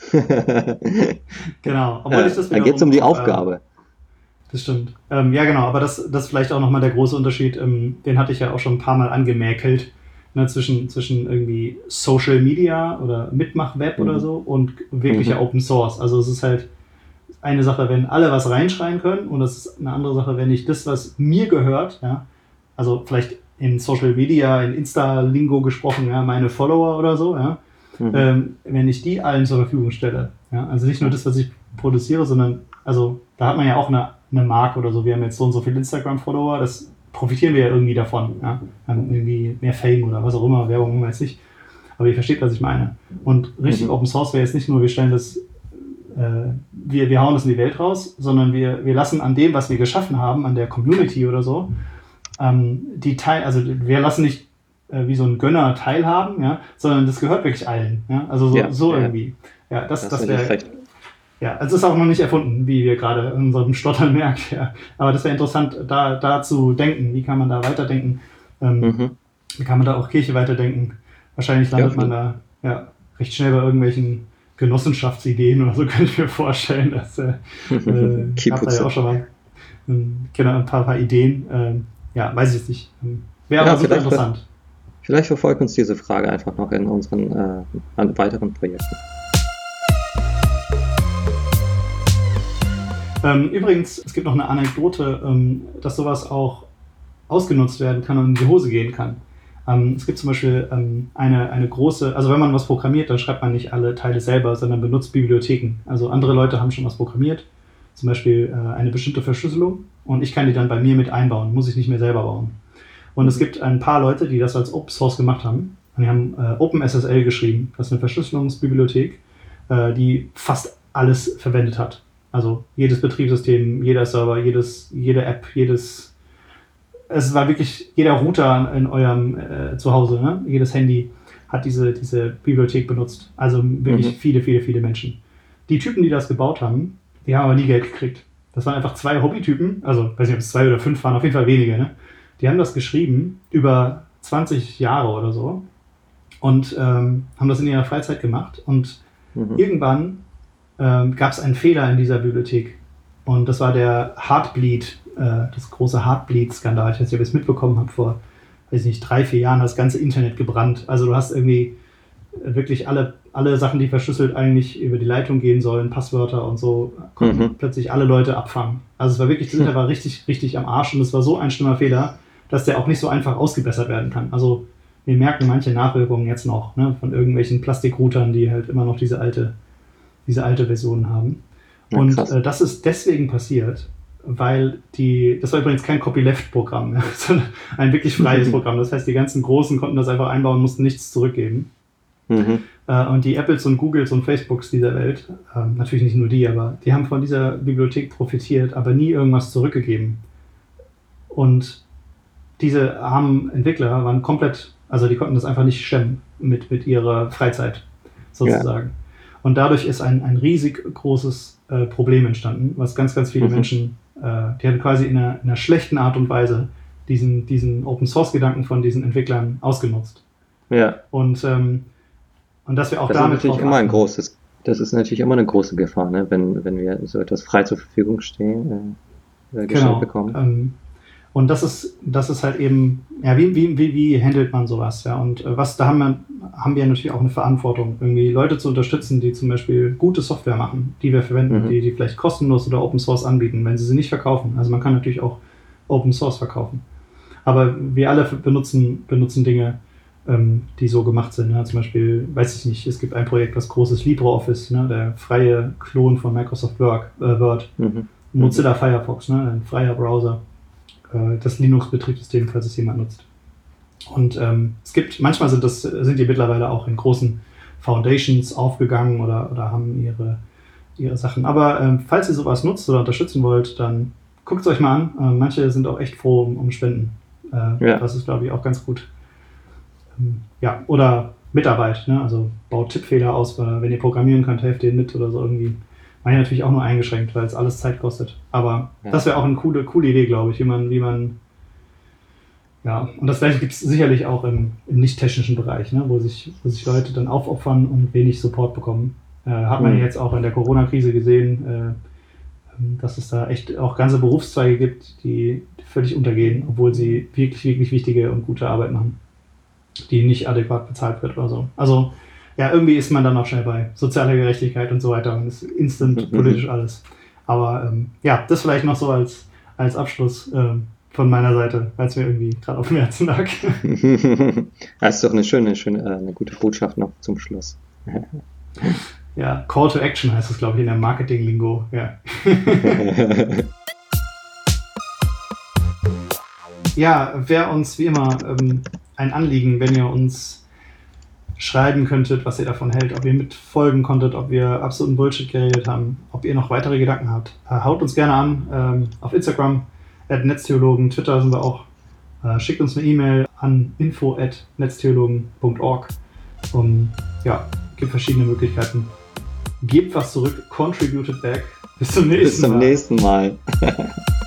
Genau. Dann geht es um die Aufgabe. Das stimmt. Ja, genau, aber das ist vielleicht auch nochmal der große Unterschied, den hatte ich ja auch schon ein paar Mal angemäkelt, ne, zwischen irgendwie Social Media oder Mitmach-Web oder so und wirklicher Open Source. Also es ist halt eine Sache, wenn alle was reinschreien können und es ist eine andere Sache, wenn ich das, was mir gehört, also vielleicht in Social Media, in Insta-Lingo gesprochen, meine Follower oder so, wenn ich die allen zur Verfügung stelle. Also nicht nur das, was ich produziere, sondern, also da hat man ja auch eine Marke oder so. Wir haben jetzt so und so viele Instagram-Follower, das profitieren wir ja irgendwie davon. Haben irgendwie mehr Fame oder was auch immer, Werbung, weiß ich. Aber ihr versteht, was ich meine. Und richtig Open Source wäre jetzt nicht nur, wir stellen das, wir hauen das in die Welt raus, sondern wir lassen an dem, was wir geschaffen haben, an der Community oder so, also wir lassen nicht wie so ein Gönner teilhaben, sondern das gehört wirklich allen. Also so irgendwie. Ja, das wäre. Ja, also es ist auch noch nicht erfunden, wie wir gerade in unserem Stottern merken. Ja. Aber das wäre interessant, da zu denken. Wie kann man da weiterdenken? Wie kann man da auch Kirche weiterdenken? Wahrscheinlich landet man da recht schnell bei irgendwelchen Genossenschaftsideen oder so, könnte ich mir vorstellen. Das habt ihr ja auch schon mal ein paar Ideen. Weiß ich jetzt nicht. Wäre aber super interessant. Vielleicht verfolgt uns diese Frage einfach noch in unseren weiteren Projekten. Übrigens, es gibt noch eine Anekdote, dass sowas auch ausgenutzt werden kann und in die Hose gehen kann. Es gibt zum Beispiel eine große, also wenn man was programmiert, dann schreibt man nicht alle Teile selber, sondern benutzt Bibliotheken. Also andere Leute haben schon was programmiert, zum Beispiel eine bestimmte Verschlüsselung und ich kann die dann bei mir mit einbauen, muss ich nicht mehr selber bauen. Und es gibt ein paar Leute, die das als Open Source gemacht haben. Und die haben OpenSSL geschrieben. Das ist eine Verschlüsselungsbibliothek, die fast alles verwendet hat. Also jedes Betriebssystem, jeder Server, jede App, es war wirklich jeder Router in eurem Zuhause, ne? Jedes Handy hat diese Bibliothek benutzt. Also wirklich viele Menschen. Die Typen, die das gebaut haben, die haben aber nie Geld gekriegt. Das waren einfach 2 Hobbytypen, also weiß nicht, ob es 2 oder 5 waren, auf jeden Fall wenige, ne? Die haben das geschrieben über 20 Jahre oder so und haben das in ihrer Freizeit gemacht und irgendwann gab es einen Fehler in dieser Bibliothek und das war der Heartbleed, das große Heartbleed-Skandal. Ich weiß nicht, ob ihr es mitbekommen habt, vor, weiß nicht, 3-4 Jahren hat das ganze Internet gebrannt. Also du hast irgendwie wirklich alle Sachen, die verschlüsselt eigentlich über die Leitung gehen sollen, Passwörter und so, konnten plötzlich alle Leute abfangen. Also es war wirklich, das Internet war richtig am Arsch und es war so ein schlimmer Fehler, dass der auch nicht so einfach ausgebessert werden kann. Also wir merken manche Nachwirkungen jetzt noch, ne, von irgendwelchen Plastikroutern, die halt immer noch diese alte Version haben. Ja, und das ist deswegen passiert, weil das war übrigens kein Copyleft-Programm, sondern ein wirklich freies Programm. Das heißt, die ganzen Großen konnten das einfach einbauen, mussten nichts zurückgeben. Und die Apples und Googles und Facebooks dieser Welt, natürlich nicht nur die, aber die haben von dieser Bibliothek profitiert, aber nie irgendwas zurückgegeben. Und diese armen Entwickler waren komplett, also die konnten das einfach nicht stemmen mit ihrer Freizeit sozusagen. Ja. Und dadurch ist ein riesig großes Problem entstanden, was ganz viele Menschen, die haben quasi in einer schlechten Art und Weise diesen Open-Source-Gedanken von diesen Entwicklern ausgenutzt. Ja. Und dass wir auch Das damit ist natürlich drauf immer achten. das ist natürlich immer eine große Gefahr, ne? Wenn wir so etwas frei zur Verfügung gestellt Genau. bekommen. Und das ist halt eben, ja, wie handelt man sowas, ja? Und da haben wir natürlich auch eine Verantwortung, irgendwie Leute zu unterstützen, die zum Beispiel gute Software machen, die wir verwenden, die vielleicht kostenlos oder Open Source anbieten, wenn sie nicht verkaufen. Also man kann natürlich auch Open Source verkaufen. Aber wir alle benutzen Dinge, die so gemacht sind. Ne? Zum Beispiel, weiß ich nicht, es gibt ein Projekt, was groß ist, LibreOffice, ne? Der freie Klon von Microsoft Word. Mozilla Firefox, ne? Ein freier Browser. Das Linux-Betriebssystem, falls es jemand nutzt. Und manchmal sind die mittlerweile auch in großen Foundations aufgegangen oder haben ihre Sachen. Aber falls ihr sowas nutzt oder unterstützen wollt, dann guckt es euch mal an. Manche sind auch echt froh um Spenden. Das ist, glaube ich, auch ganz gut. Ja, oder Mitarbeit, ne? Also baut Tippfehler aus, wenn ihr programmieren könnt, helft denen mit oder so irgendwie. Meine natürlich auch nur eingeschränkt, weil es alles Zeit kostet. Aber das wäre auch eine coole Idee, glaube ich, wie man ja, und das gleiche gibt es sicherlich auch im nicht-technischen Bereich, ne? wo sich Leute dann aufopfern und wenig Support bekommen. Hat man jetzt auch in der Corona-Krise gesehen, dass es da echt auch ganze Berufszweige gibt, die völlig untergehen, obwohl sie wirklich, wirklich wichtige und gute Arbeit machen, die nicht adäquat bezahlt wird oder so. Also ja, irgendwie ist man dann auch schnell bei sozialer Gerechtigkeit und so weiter und ist instant politisch alles. Aber ja, das vielleicht noch so als Abschluss von meiner Seite, weil es mir irgendwie gerade auf dem Herzen lag. Das ist doch eine gute Botschaft noch zum Schluss. Ja, Call to Action heißt es, glaube ich, in der Marketing-Lingo. Ja. Ja, wäre uns wie immer ein Anliegen, wenn ihr uns schreiben könntet, was ihr davon hält, ob ihr mitfolgen konntet, ob wir absoluten Bullshit geredet haben, ob ihr noch weitere Gedanken habt. Haut uns gerne an auf Instagram @netztheologen, Twitter sind wir auch. Schickt uns eine E-Mail an info@netztheologen.org. Ja, gibt verschiedene Möglichkeiten. Gebt was zurück, contributed back. Bis zum nächsten Mal.